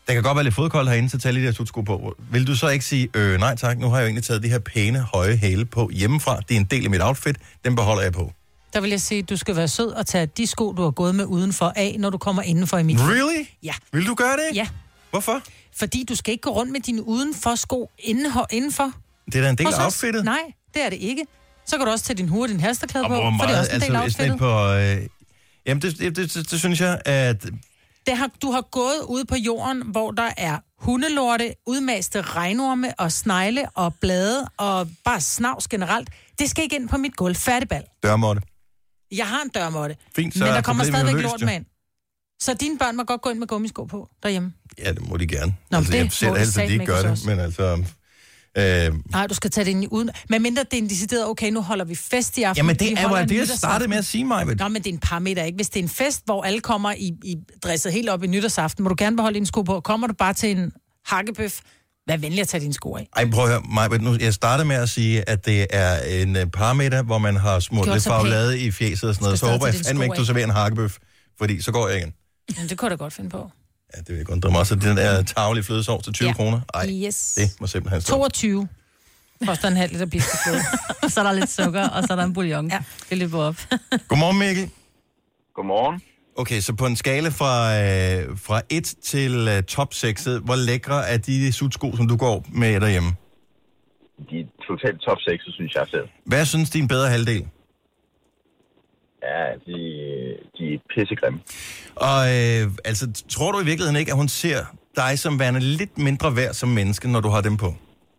Der kan godt være lidt fodkoldt herinde, så tag lige de her sutsko på. Vil du så ikke sige, øh, nej tak, nu har jeg jo egentlig taget de her pæne, høje hæle på hjemmefra. Det er en del af mit outfit, den beholder jeg på. Der vil jeg sige, at du skal være sød og tage de sko, du har gået med udenfor af, når du kommer indenfor i mit. Really? Ja. Vil du gøre det? Ja. Hvorfor? Fordi du skal ikke gå rundt med dine udenfor sko indenfor. Det er da en del af outfittet. Nej, det er det ikke. Så kan du også tage din hue og din halsterklæde på, meget, for det er også en del af altså, outfittet. På, øh, jamen, det, det, det, det, det synes jeg, at... Det har, du har gået ude på jorden, hvor der er hundelorte, udmaste regnorme og snegle og blade og bare snavs generelt. Det skal ikke ind på mit gulv. Færdigbal. Dørmåtte. Jeg har en dørmåtte. Fint, så men der kommer stadigvæk stadigvæk lort med ind. Så dine børn må godt gå ind med gummisko på derhjemme. Ja, det må de gerne. Nå, altså, det jeg ser helst, at de ikke gør det, også. men altså... Øh... Nej, du skal tage det ind i uden... Men mindre det er en decideret, okay, nu holder vi fest i aften. Jamen, det er jo det, jeg startede med at sige, Maja. Nå, men det er en parameter, ikke? Hvis det er en fest, hvor alle kommer i, i dresset helt op i nytårsaften, må du gerne beholde dine sko på. Kommer du bare til en hakkebøf, vær venlig at tage dine sko af. Ej, prøv at høre, Maja, nu, jeg startede med at sige, at det er en uh, parameter, hvor man har smurt lidt farvelade i fjeset og sådan noget. Så håber jeg fandme ikke, du serverer en hakkebøf, fordi så går jeg igen. Men det kunne jeg da godt finde på. Ja, det vil jeg godt drømme også. Den der tavlige flødesovs til tyve kroner. Ej, yes. Det må simpelthen stå. toogtyve. Koster en halv liter piskefløde. Og så er der lidt sukker, og så er der en bouillon. Ja. Det løber op. Godmorgen, Mikkel. Godmorgen. Okay, så på en skala fra, øh, fra et til øh, top seks, hvor lækre er de sutsko, som du går med derhjemme? De totalt top seks, synes jeg selv. Hvad synes din bedre halvdel? Ja, de, de er pissegrimme. Og øh, altså, tror du i virkeligheden ikke, at hun ser dig som værende lidt mindre værd som menneske, når du har dem på?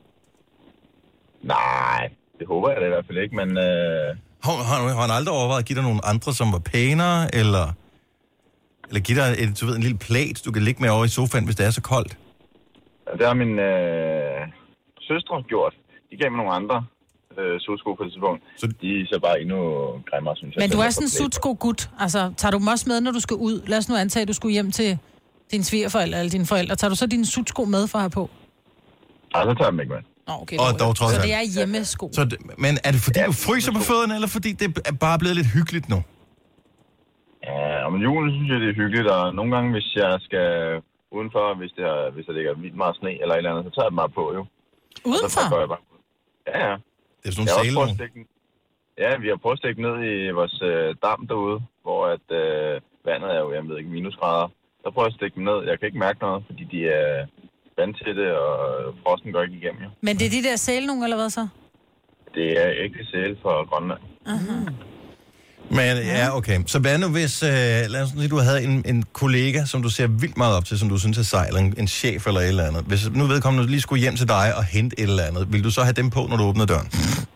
Nej, det håber jeg da i hvert fald ikke, men... Øh... Har, har, har han aldrig overvejet at give dig nogle andre, som var pænere, eller, eller give dig et, du ved, en lille plæt, du kan ligge med over i sofaen, hvis det er så koldt? Det har min øh, søstre gjort. De gav mig nogle andre øh, sutsko på det tidspunkt. Så de er så bare endnu grimmere, synes jeg. Men du er sådan en sutsko-gut. Altså, tager du dem også med, når du skal ud? Lad os nu antage, at du skulle hjem til dine svigerforældre eller dine forældre. Tager du så dine sutsko med for at have på? Nej, så tager jeg dem ikke med. Nå, okay, og dog, trods så det er hjemmesko. Så det, men er det fordi, ja, du fryser på fødderne, eller fordi det er bare blevet lidt hyggeligt nu? Ja, om julen synes jeg, det er hyggeligt, og nogle gange, hvis jeg skal udenfor, hvis, det er, hvis der ligger vildt meget sne eller et eller andet, så tager jeg dem bare på, jo. Udenfor? Så jeg bare. Ja, ja. Det er sådan nogle sæle nu. Ja, vi har prøvet at stikke ned i vores øh, dam derude, hvor at, øh, vandet er jo, jeg ved ikke, minusgrader. Så prøver jeg at stikke dem ned. Jeg kan ikke mærke noget, fordi de er vandtætte, og frosten går ikke igennem, jo. Men det er de der sæle nogle, eller hvad så? Det er ikke sæle for Grønland. Uh-huh. Men ja, okay. Så hvad nu hvis, øh, lad os sige, du havde en, en kollega, som du ser vildt meget op til, som du synes er sej, eller en, en chef eller et eller andet. Hvis nu vedkommende lige skulle hjem til dig og hente et eller andet, vil du så have dem på, når du åbner døren?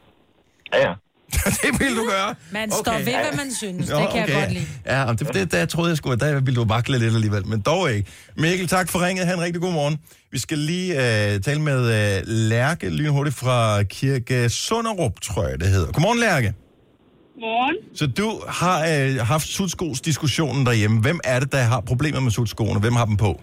Ja, ja. Det vil du gøre? Man står okay. ved, hvad man synes. Nå, det kan okay. jeg godt lide. Ja, det, det, der troede jeg sgu, at der ville du vakle lidt alligevel, men dog ikke. Mikkel, tak for ringet. Ha' en rigtig god morgen. Vi skal lige uh, tale med uh, Lærke lynhurtigt fra Kirke Sunderup, tror jeg, det hedder. Godmorgen, Lærke. Morgen. Så du har uh, haft sutskos-diskussionen derhjemme. Hvem er det, der har problemer med sutskoene? Hvem har dem på?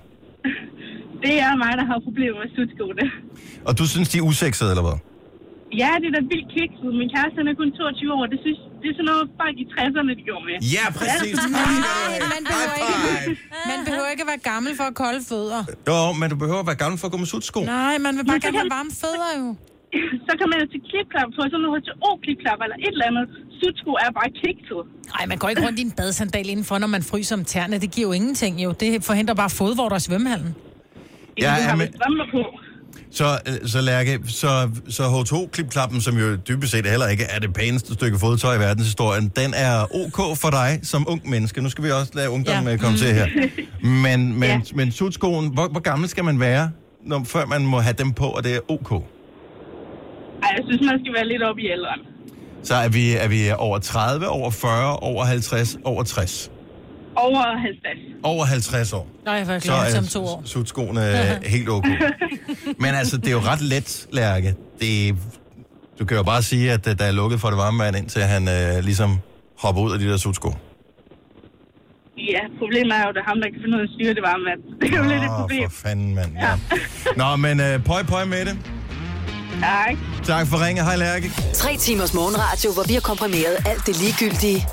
Det er mig, der har problemer med sutskoene. Og du synes, de er usexede, eller hvad? Ja, det er da vildt kikset. Min kæreste er kun toogtyve år. Det, synes, det er sådan noget, folk i tresserne, de går med. Ja, præcis. Nej, man behøver, ikke, man behøver ikke at være gammel for at kolde fødder. Jo, men du behøver at være gammel for at gå med sutsko. Nej, man vil bare gerne have varme fødder, jo. Så kan man jo til klipklap på sådan noget H to O-klipklap eller et eller andet. Sutsko er bare kikset. Nej, man går ikke rundt i en badesandal indenfor, når man fryser om tæerne. Det giver jo ingenting, jo. Det forhindrer bare fodvorter i svømmehallen. Ja, ja, men... på. Så, så Lærke, så, så H to O-klipklappen, som jo dybest set heller ikke er det pæneste stykke fodtøj i verdenshistorien, den er ok for dig som ung menneske. Nu skal vi også lade ungdommen ja. komme til her. Men, men, ja. men sutskoen, hvor, hvor gammel skal man være, når, før man må have dem på, og det er ok? Ej, jeg synes, man skal være lidt oppe i alderen. Så er vi, er vi over tredive, over fyrre, over halvtreds, over tres? Over halvtreds. Over halvtreds år. Nej, jeg var klar som to år. Så er sutskoene helt ok. Men altså, det er jo ret let, Lærke. Det, du kan jo bare sige, at der er lukket for det varme vand, indtil han øh, ligesom hopper ud af de der sutsko. Ja, problemet er jo, at det er ham, der kan finde ud af at styre det varme vand. Det er jo oh, lidt et problem. For fanden, mand. Ja. Nå, men øh, pøj, pøj med det. Tak. Tak for ringe. Hej, Lærke. Tre timers morgenradio, hvor vi har komprimeret alt det ligegyldige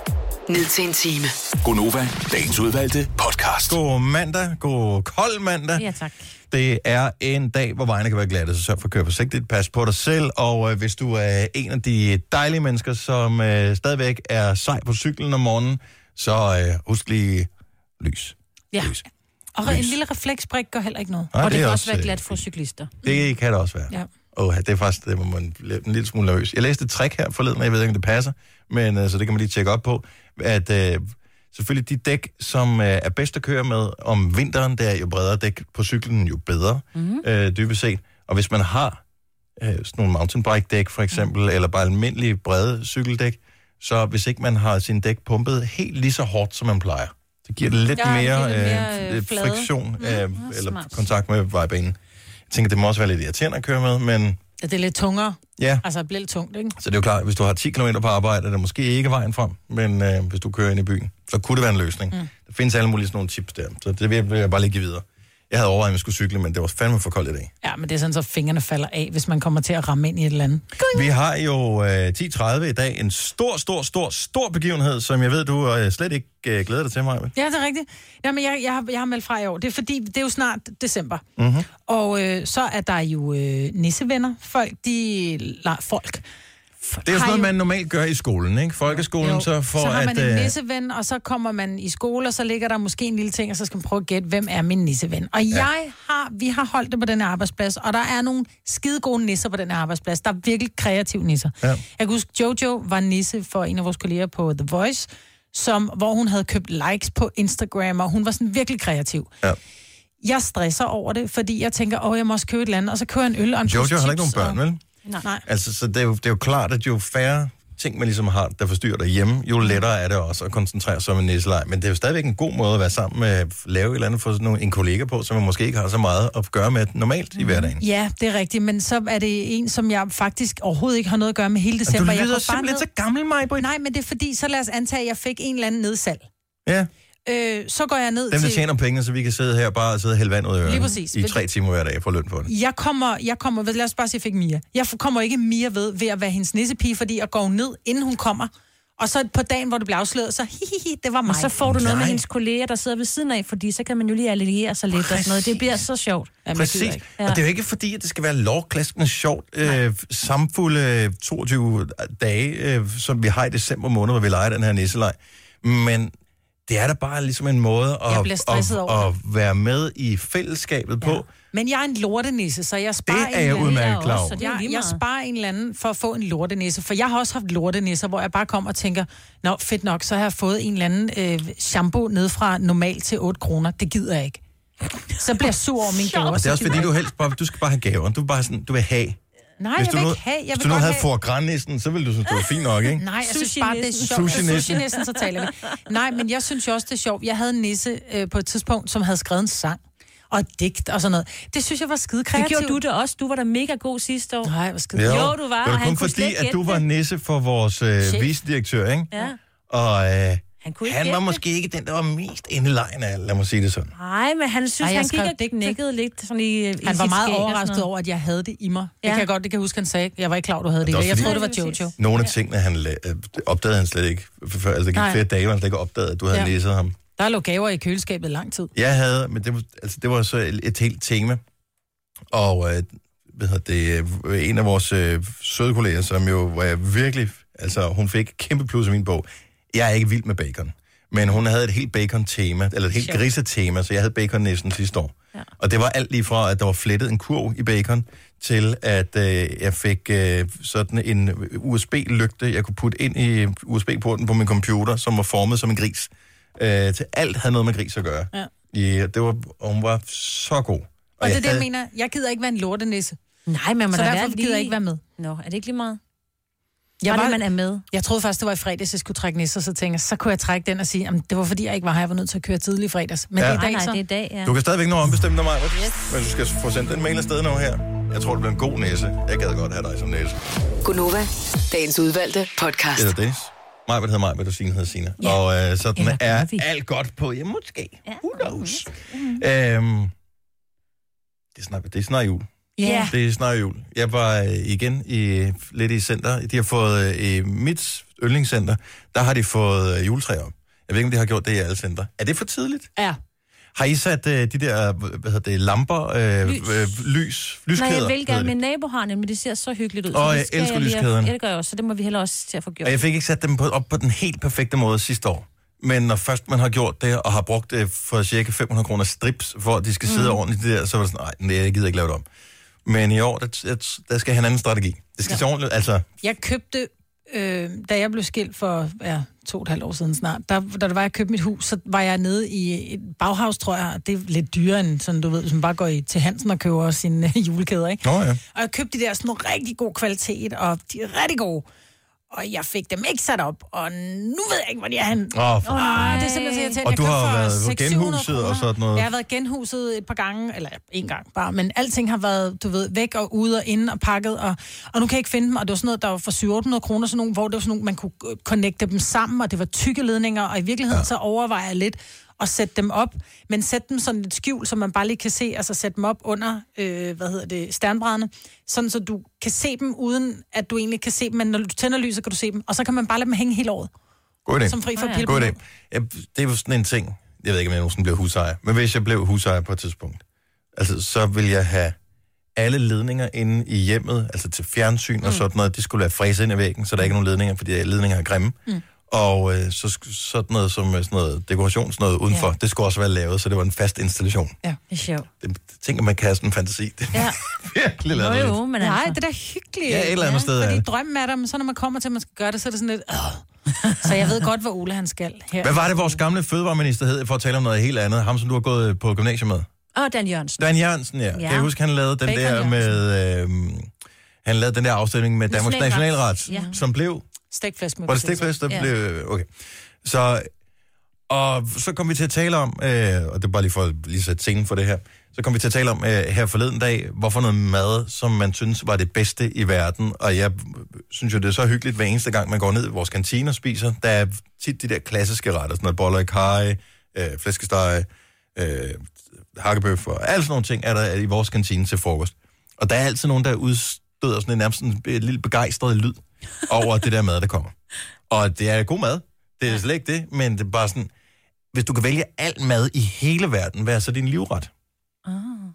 ned til en time. Gonova, dagens udvalgte podcast. God mandag, god kold mandag. Ja, tak. Det er en dag, hvor vejene kan være glatte, så sørg for at køre forsigtigt, pas på dig selv, og øh, hvis du er en af de dejlige mennesker, som øh, stadigvæk er sej på cyklen om morgenen, så øh, husk lige lys. Ja. Lys. Og Lys. en lille refleksbrik gør heller ikke noget. Nej, Og det er kan også være øh, glat for cyklister. Det kan det også være. Ja. Åh, det er faktisk, det må man blive en lille smule nervøs. Jeg læste et trick her forleden, og jeg ved ikke, om det passer, men øh, så det kan man lige tjekke op på, at øh, selvfølgelig de dæk, som øh, er bedst at køre med om vinteren, det er jo bredere dæk på cyklen, jo bedre, mm-hmm. øh, dybest set. Og hvis man har øh, sådan nogle mountainbike-dæk for eksempel, mm. eller bare almindelige brede cykeldæk, så hvis ikke man har sin dæk pumpet helt lige så hårdt, som man plejer, så giver det lidt Ja, mere, det mere, øh, øh, flade. friktion Mm, øh, ja, eller smart. kontakt med vejbanen. Jeg tænker, det må også være lidt irriterende at køre med, men Ja, det er lidt tungere. ja. Altså, det bliver lidt tungt, ikke? Så det er jo klart, hvis du har ti kilometer på arbejde, er det måske ikke vejen frem, men øh, hvis du kører ind i byen, så kunne det være en løsning. Mm. Der findes alle mulige sådan nogle tips der, så det vil jeg bare lige give videre. Jeg havde overvejet, at jeg skulle cykle, men det var fandme for koldt i dag. Ja, men det er sådan, så fingrene falder af, hvis man kommer til at ramme ind i et eller andet. Vi har jo øh, ti tredive i dag, en stor, stor, stor, stor begivenhed, som jeg ved, du øh, slet ikke øh, glæder dig til, Maja. Ja, det er rigtigt. Jamen, jeg, jeg, har, jeg har meldt fra i år. Det er fordi, det er jo snart december. Mm-hmm. Og øh, så er der jo øh, nissevenner. Folk, de... La, folk. Det er jo sådan noget, man normalt gør i skolen, ikke? Folkeskolen, Jo. så for så har man at... en Øh, nisseven, og så kommer man i skole, og så ligger der måske en lille ting, og så skal man prøve at gætte, hvem er min nisseven. Og ja. jeg har, vi har holdt det på den her arbejdsplads, og der er nogle skide gode nisser på den her arbejdsplads. Der er virkelig kreative nisser. Ja. Jeg kan huske, Jojo var nisse for en af vores kolleger på The Voice, som, hvor hun havde købt likes på Instagram, og hun var sådan virkelig kreativ. Ja. Jeg stresser over det, fordi jeg tænker, åh, jeg må også købe et eller andet, og så køber jeg en øl og en Jojo pose har ikke nogen chips, børn, og... vel? Nej. Altså, så det er, jo, det er jo klart, at jo færre ting, man ligesom har, der forstyrrer derhjemme, jo lettere er det også at koncentrere sig om en nisselej. Men det er jo stadigvæk en god måde at være sammen med, lave et eller andet for sådan nogle, en kollega på, som man måske ikke har så meget at gøre med normalt i hverdagen. Ja, det er rigtigt, men så er det en, som jeg faktisk overhovedet ikke har noget at gøre med hele december. Du Jeg lyder går bare simpelthen ned- så gammel, Majbrit. Nej, men det er fordi, så lad os antage, at jeg fik en eller anden nedsalg. Ja, Øh, så går jeg ned dem der til... tjener pengene, så vi kan sidde her bare og sidde og hælde vand ud af ørerne Lige præcis. i tre timer hver dag for løn for det. Jeg kommer, jeg kommer ved, lad os bare sige, jeg fik Mia. Jeg kommer ikke Mia ved, ved at være hendes nissepige, fordi jeg går ned, inden hun kommer. Og så på dagen, hvor det bliver afsløret, så hihihi, det var mig. Og så får du noget Nej. med hendes kolleger, der sidder ved siden af, fordi så kan man jo lige alliere sig lidt og sådan noget. Det bliver så sjovt. Jamen, jeg gider Præcis. ikke. Og det er jo ikke fordi, at det skal være lovklaskende sjovt. Øh, samfulde toogtyve dage, øh, som vi har i december måned, hvor vi leger den her nisselej. Men det er da bare ligesom en måde Jeg at, bliver stresset at, over at være med i fællesskabet ja. på. Men jeg er en lortenisse, så jeg sparer Det er jeg en eller udmærket anden- klar over. Så det er jo Jeg, lige jeg meget. sparer en eller anden for at få en lortenisse, for jeg har også haft lortenisser, hvor jeg bare kommer og tænker, nå, fedt nok, så har jeg fået en eller anden øh, shampoo ned fra normalt til otte kroner. Det gider jeg ikke. Så bliver jeg sur over mine gaver. Og det er også fordi, du helst bare, du skal bare have gaver. Du, er bare sådan, du vil have. Nej, Hvis jeg du vil nu, ikke have. Jeg hvis vil du nu godt havde have... foie-gras-nissen, så ville du synes, det var fint nok, ikke? Nej, jeg synes Sushi-nissen. bare, det er sjovt. Sushi-nissen. Sushi-nissen, så taler vi. Nej, men jeg synes jo også, det er sjovt. Jeg havde en nisse øh, på et tidspunkt, som havde skrevet en sang og et digt og sådan noget. Det synes jeg var skide Det kreativt. gjorde du da også. Du var da mega god sidste år. Nej, hvor skide Jo, Jo, du var, det og var han kun kunne fordi, slet at du gætte var det. nisse for vores øh, Chef. vicedirektør, ikke? Ja. Og øh, Han kunne ikke han var gætte måske ikke den, der var mest indelejende af alle, lad mig sige det sådan. Nej, men han synes, Ej, jeg han skrev gik og digte. knækkede lidt sådan i, i Han var sit meget skæg og sådan overrasket noget. over, at jeg havde det i mig. Det Ja. kan jeg godt, det kan jeg huske, han sagde. Jeg var ikke klar, du havde det. Det er i også dig. Jeg fordi- troede, det var Præcis. Jojo. Nogle af tingene, han la- øh, opdagede han slet ikke. Før, altså, der gik Nej. flere dage, hvor han slet ikke opdagede, at du havde Ja. læset ham. Der lå gaver i køleskabet lang tid. Jeg havde, men det var, altså, det var så et, et helt tema. Og øh, hvad hedder det, øh, en af vores øh, søde kolleger, som jo var virkelig, altså hun fik kæmpe plus i min bog. Jeg er ikke vild med bacon, men hun havde et helt bacon-tema, eller et helt Sjovt. grisetema, så jeg havde bacon næsten sidste år. Ja. Og det var alt lige fra, at der var flettet en kurv i bacon, til at øh, jeg fik øh, sådan en U S B-lygte, jeg kunne putte ind i U S B-porten på min computer, som var formet som en gris. Øh, til alt havde noget med gris at gøre. Ja. Ja, det var, og hun var så god. Og, Og det er jeg det, jeg havde, mener. Jeg gider ikke være en lortenisse. Nej, men man Så da derfor være gider jeg ikke være med. Nå, er det ikke lige meget? Jeg, Bare var, det, man er med. jeg troede først, det var i fredags, jeg skulle trække nisser, så tænkte jeg, så kunne jeg trække den og sige, at det var fordi, jeg ikke var her, jeg var nødt til at køre tidlig i fredags. Men Ja. ja. det er Nej, i dag, nej, så. det er i dag, ja. Du kan stadigvæk nå at ombestemme dig, Maja, men du skal få sendt den mail afsted nu her. Jeg tror, det bliver en god næse. Jeg gad godt have dig som næse. Gunova, dagens udvalgte podcast. Eller Dennis. Maja, hvad hedder Maja, hvad du Signe hedder Signe. Ja. Og øh, sådan Eller er Gurvi. alt godt på. Ja, måske. Ja. Who knows? Øhm, det, er snart, det er snart jul. Ja. Det er snart jul. Jeg var øh, igen i, lidt i center. De har fået øh, mit yndlingscenter, der har de fået øh, juletræer op. Jeg ved ikke, om de har gjort det i alle centre. Er det for tidligt? Ja. Har I sat øh, de der, hvad hedder det, lamper, øh, lys, øh, lys lyskæder? Nej, jeg vil gerne. Min nabo har det, men det ser så hyggeligt ud. Åh, jeg elsker lyskæderne. Ja, det gør jeg også, så det må vi heller også til at få gjort. Og jeg fik ikke sat dem på, op på den helt perfekte måde sidste år. Men når først man har gjort det, og har brugt det for cirka fem hundrede kroner strips, for at de skal sidde mm. ordentligt der, så var det sådan, nej, jeg gider ikke lave det om. Men i år, der, der skal have en anden strategi. Det skal ja. se ordentligt, altså... Jeg købte, øh, da jeg blev skilt for ja, to og et halvt år siden snart, der, da det var, jeg købte mit hus, så var jeg nede i et Bauhaus, tror jeg, det er lidt dyrere end sådan, du ved, hvis man bare går i, til Hansen og køber sine øh, julekæder, ikke? Oh, ja. Og jeg købte de der sådan nogle rigtig god kvalitet, og de er rigtig gode. Og jeg fik dem ikke sat op, og nu ved jeg ikke, hvor de er henne. Åh, oh, oh, det er simpelthen så jeg Og du har været genhuset og sådan noget? Jeg har været genhuset et par gange, eller en gang bare, men alting har været, du ved, væk og ude og inde og pakket, og, og nu kan jeg ikke finde dem, og det var sådan noget, der var for syv hundrede kroner, sådan nogle, hvor det var sådan nogle, man kunne connecte dem sammen, og det var tykke ledninger, og i virkeligheden ja. så overvejer jeg lidt at sætte dem op, men sætte dem sådan lidt skjul, så man bare lige kan se, altså sætte dem op under, øh, hvad hedder det, sternbrædderne, sådan så du kan se dem, uden at du egentlig kan se dem, men når du tænder lyset, kan du se dem, og så kan man bare lade dem hænge hele året. God idé. Som fri for ah, ja. God idé. Ja, det er jo sådan en ting, jeg ved ikke, om jeg nogensinde bliver husejer, men hvis jeg blev husejer på et tidspunkt, altså så vil jeg have alle ledninger inde i hjemmet, altså til fjernsyn mm. og sådan noget, de skulle være fræset ind i væggen, så der er ikke nogen ledninger, fordi ledninger er grimme. Mm. Og øh, så sådan noget som sådan noget dekoration, sådan noget udenfor, ja. det skulle også være lavet, så det var en fast installation. Ja, det er sjovt. Det, det tænker man kan have sådan en fantasi. Det er ja. virkelig lavet. Jo, jo, men altså. Nej, det er da hyggeligt. Ja, et eller andet ja. sted. Fordi drømmen er der, men så når man kommer til, at man skal gøre det, så er det sådan lidt... Øh. Så jeg ved godt, hvor Ole han skal her. Hvad var det, vores gamle fødevareminister hed, for at tale om noget helt andet? Ham, som du har gået på gymnasiet med? Åh, oh, Dan Jørgensen. Dan Jørgensen, ja. ja. Kan jeg huske, han lavede den Bacon der med... Øh, han lavede den der afstemning med Danmarks Nationalret, ja. som blev... Stegflæsk med Var det stegflæsk, der ja. blev... Okay. Så, og så kom vi til at tale om, øh, og det er bare lige for at lige sætte scenen for det her, så kom vi til at tale om øh, her forleden dag, hvorfor noget mad, som man synes var det bedste i verden, og jeg synes jo, det er så hyggeligt, hver eneste gang man går ned i vores kantine og spiser, der er tit de der klassiske retter, sådan noget boller i kaj, øh, flæskesteg, øh, hakkebøf og alle sådan nogle ting er der i vores kantine til frokost. Og der er altid nogen, der udstøder sådan en nærmest en, en lille begejstret lyd over det der mad, der kommer. Og det er god mad. Det er slet ikke det, men det er bare sådan, hvis du kan vælge al mad i hele verden, hvad er så din livret? Oh.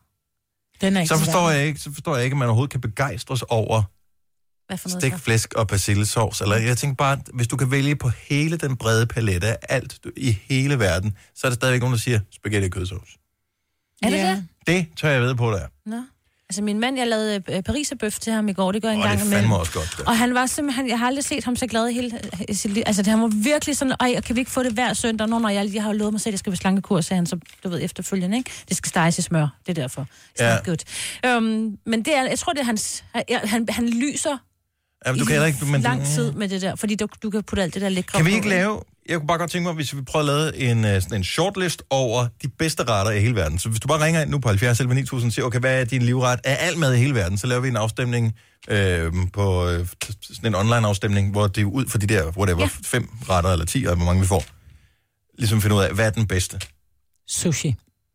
Den er ikke så, forstår jeg ikke, så forstår jeg ikke, at man overhovedet kan begejstres over stegt flæsk og persillesauce. Eller jeg tænker bare, hvis du kan vælge på hele den brede palette af alt i hele verden, så er der stadigvæk nogen, der siger spaghetti og kødsauce. Er det yeah. det? Det tør jeg ved på, der er. Nå. Altså min mand, jeg lavede øh, pariserbøf til ham i går, det gør jeg en oh, gang imellem. Og det fandme også godt. Det. Og han var simpelthen, jeg har aldrig set ham så glad i hele sit liv. Altså han var virkelig sådan, ej, kan vi ikke få det hver søndag? Nå, når jeg, jeg har jo lovet mig selv, at jeg skal på slankekur, sagde han så, du ved, efterfølgende, ikke? Det skal steges i smør, det er derfor. Ja. Godt. Um, men det er, jeg tror, det er hans, han, han lyser ja, men du kan ikke, men lang tid med det der, fordi du, du kan putte alt det der lækre. Kan vi ikke lave, jeg kunne bare godt tænke mig, hvis vi prøver at lave en, sådan en shortlist over de bedste retter i hele verden. Så hvis du bare ringer ind nu på halvfjerds elleve ni tusind og siger, okay, hvad er din livret af alt mad i hele verden, så laver vi en afstemning øh, på øh, sådan en online afstemning, hvor det er ud for de der, hvor det var ja. fem retter eller ti, og hvor mange vi får. Ligesom finde ud af, hvad er den bedste? Sushi.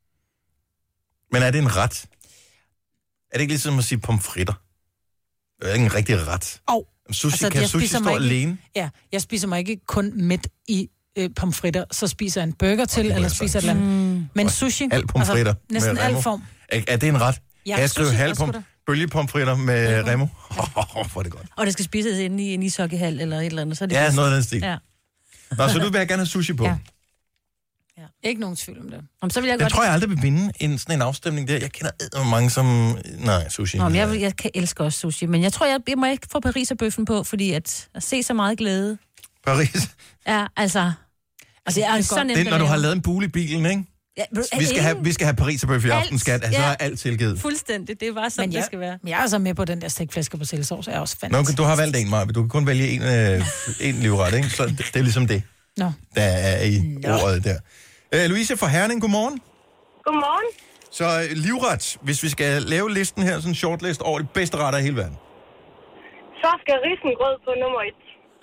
Men er det en ret? Er det ikke ligesom at sige pomfritter? Det er ikke en rigtig ret. Oh. Sushi, altså, kan sushi stå ikke, alene? Ja, jeg spiser mig ikke kun midt i øh, pomfritter, så spiser jeg en burger til, eller spiser et eller andet. Mm. Men sushi, al pomfritter altså, næsten al form. Er, er det en ret? Ja, kan jeg skrive halv pom, bølgepomfritter med ja. Remo? Åh, oh, hvor er det godt. Og det skal spises inde i en ishockeyhal eller et eller andet. Så er det ja, bedst. Noget af den stil. Ja. Nå, så du vil jeg gerne have sushi på? Ja. Ja. Ikke nogen tvivl om det. Om, så vil jeg det godt... tror jeg aldrig vil vinde en, sådan en afstemning der. Jeg kender mange som... Nej, sushi. Nå, men jeg, jeg kan elske også sushi, men jeg tror, jeg, jeg må ikke få pariserbøffen på, fordi at, at se så meget glæde. Paris? Ja, altså... altså det er det, så nemt, det er, når du har lavet en bule i bilen, ikke? Ja, vi, skal have, vi skal have pariserbøf i aften, skat. Altså, ja, så er alt tilgivet. Fuldstændig, det er bare sådan, jeg, det skal være. Men jeg er altså med på den der stegflæsk og persillesauce, er også fantastisk. Nå, du har valgt en, Maja. Du kan kun vælge en, øh, en livret, ikke? Så det, det er ligesom det, Nå. der er i Nå. ordet der. Uh, Louise fra Herning, godmorgen. Godmorgen. Så uh, livret, hvis vi skal lave listen her, sådan en shortlist over de bedste retter i hele verden. Så skal risengrød på nummer et.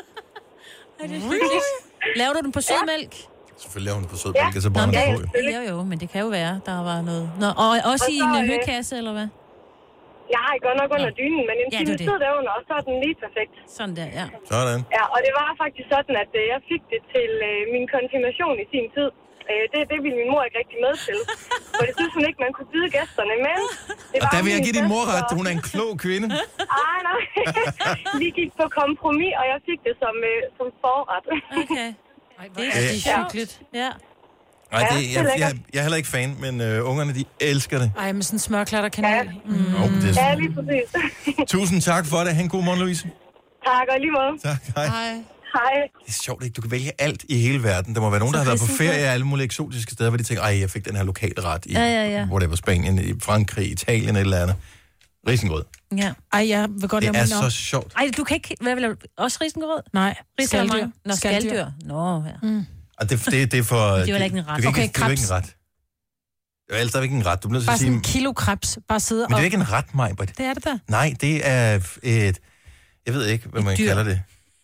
Er det hyggeligt? Laver du den på sødmælk? Ja. Selvfølgelig laver hun på sødmælk, ja. Så brænder ja, på. Jo, jo, men det kan jo være, der var noget. Nå, og også og i en høkkasse, eller hvad? Jeg har godt nok under dynen, men en Ja, time det er det. tid derunder, og så er den lige perfekt. Sådan der, ja. Sådan. Ja, og det var faktisk sådan, at øh, jeg fik det til øh, min konfirmation i sin tid. Øh, det, det ville min mor ikke rigtig med til. For det synes hun ikke, man kunne byde gæsterne, men... Det Og var der vil jeg min give din mor søster, ret. Hun er en klog kvinde. Ej, nej. Vi gik på kompromis, og jeg fik det som, øh, som forret. Okay. Ej, Det er er Øh. hyggeligt. Ja. Nej, Ja, det, det er jeg, lækkert. jeg, jeg er heller ikke fan, men øh, ungerne, de elsker det. Ej, med sådan en smørklatter kanal. Ja. Mm. Oh, det Ja, er, lige præcis. tusind tak for det. Ha' en god morgen, Louise. Tak, og lige måde. Tak, hej. Hej. Hej. Det er sjovt, ikke? Du kan vælge alt i hele verden. Der må være nogen, der har været på ferie i alle mulige eksotiske steder, hvor de tænker, ej, jeg fik den her lokale ret i, Ja, ja, ja. hvor det var Spanien, i Frankrig, Italien eller andet. Risengrød. Ja. Ej, jeg vil godt Det lave er min om. så sjovt. Ej, du kan ikke... Hvad vil du? Også risengrød? Nej, skaldyr. Risalamang? Nå, skaldyr. Nå, ja. Mm. Og det, det, det er for... Det er jo heller ikke en ret. Du kan Okay, ikke, det er jo ikke en ret. Det er ellers ikke en ret. Du bliver nødt til Bare at sige... sådan en kilo krebs. Bare sidde Men og... det er ikke en ret, Majbert. Det er det da. Nej, det er et... Jeg ved ikke, hvad man dyr. kalder det.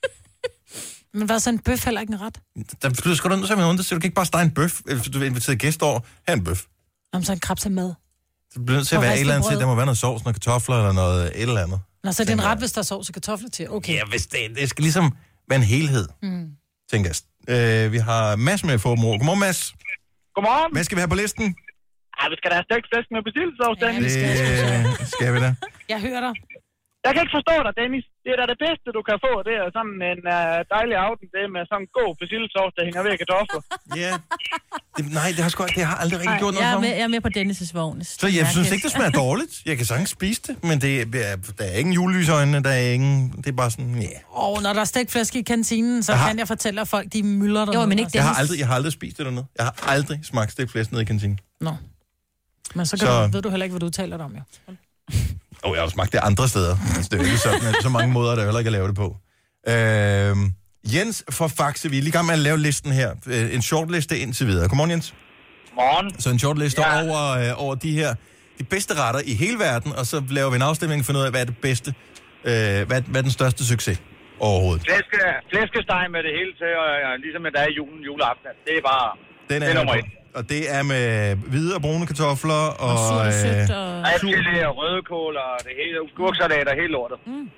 Men hvad så en bøf heller ikke en ret? Der, du skal nødt til at undre, så du kan ikke bare stege en bøf, hvis du er inviteret gæster over. Her er en bøf. Om så en krebs er mad. Så bliver nødt til at Og være et ristet eller andet til. brød. Der må være noget sovs, noget kartofler eller noget et eller andet. Nå, så er det en Tænker ret, jeg. hvis der er sovs og kartofler til. Okay. Ja, hvis det, det skal ligesom være en helhed, Mm. tænker jeg. Øh, vi har Mads med for mor. Godmorgen, Mads. Godmorgen. Hvad skal vi have på listen? Ej, vi skal da have stegt flæsk med persillesovs, Ja, Dennis. vi Det øh, skal vi da. Jeg hører dig. Jeg kan ikke forstå dig, Dennis. Det er da det bedste, du kan få. Det er sådan en uh, dejlig aften, det med sådan en god persillesovs, der hænger ved af kartofler. Ja. Det, nej, det har, sgu, det har aldrig rigtig Ej, gjort noget jeg, for er med, mig. jeg er med på Dennis' vogn. Så jeg synes ikke, det smager dårligt. Jeg kan sagtens spise det, men det, er- der er ingen julelys i øjnene. Der er ingen... Det er bare sådan, ja. Og når der er stegt flæsk i kantinen, så Jeg har- kan jeg fortælle, at folk de myldrer der. Jo, men ikke Jeg har Dennis. aldrig, jeg har aldrig spist det dernede. Jeg har aldrig smagt stegt flæsk nede i kantinen. Nå. Men så, kan Så- Du, ved du heller ikke, hvad du taler om, jo. Og jeg har smagt det andre steder. Altså, det er jo ikke sådan, at så mange måder, der heller ikke kan lave det på. Øhm, Jens fra Faxe, vi er lige i gang med at lave listen her. Øh, En shortliste indtil videre. Godmorgen, Jens. Morgen. Så en shortliste Ja. ja. over, øh, over de her, de bedste retter i hele verden, og så laver vi en afstemning for noget af, hvad er det bedste, øh, hvad, hvad er den største succes overhovedet. Flæske, flæskesteg med det hele til, og ja, ligesom at der er julen juleaften. Det er bare... Den det er nummer et. Og det er med hvide og brune kartofler og... Og surt og sødt øh, og... Altgelé og rødkål og det hele. Gurksalat og hele lortet. Mm.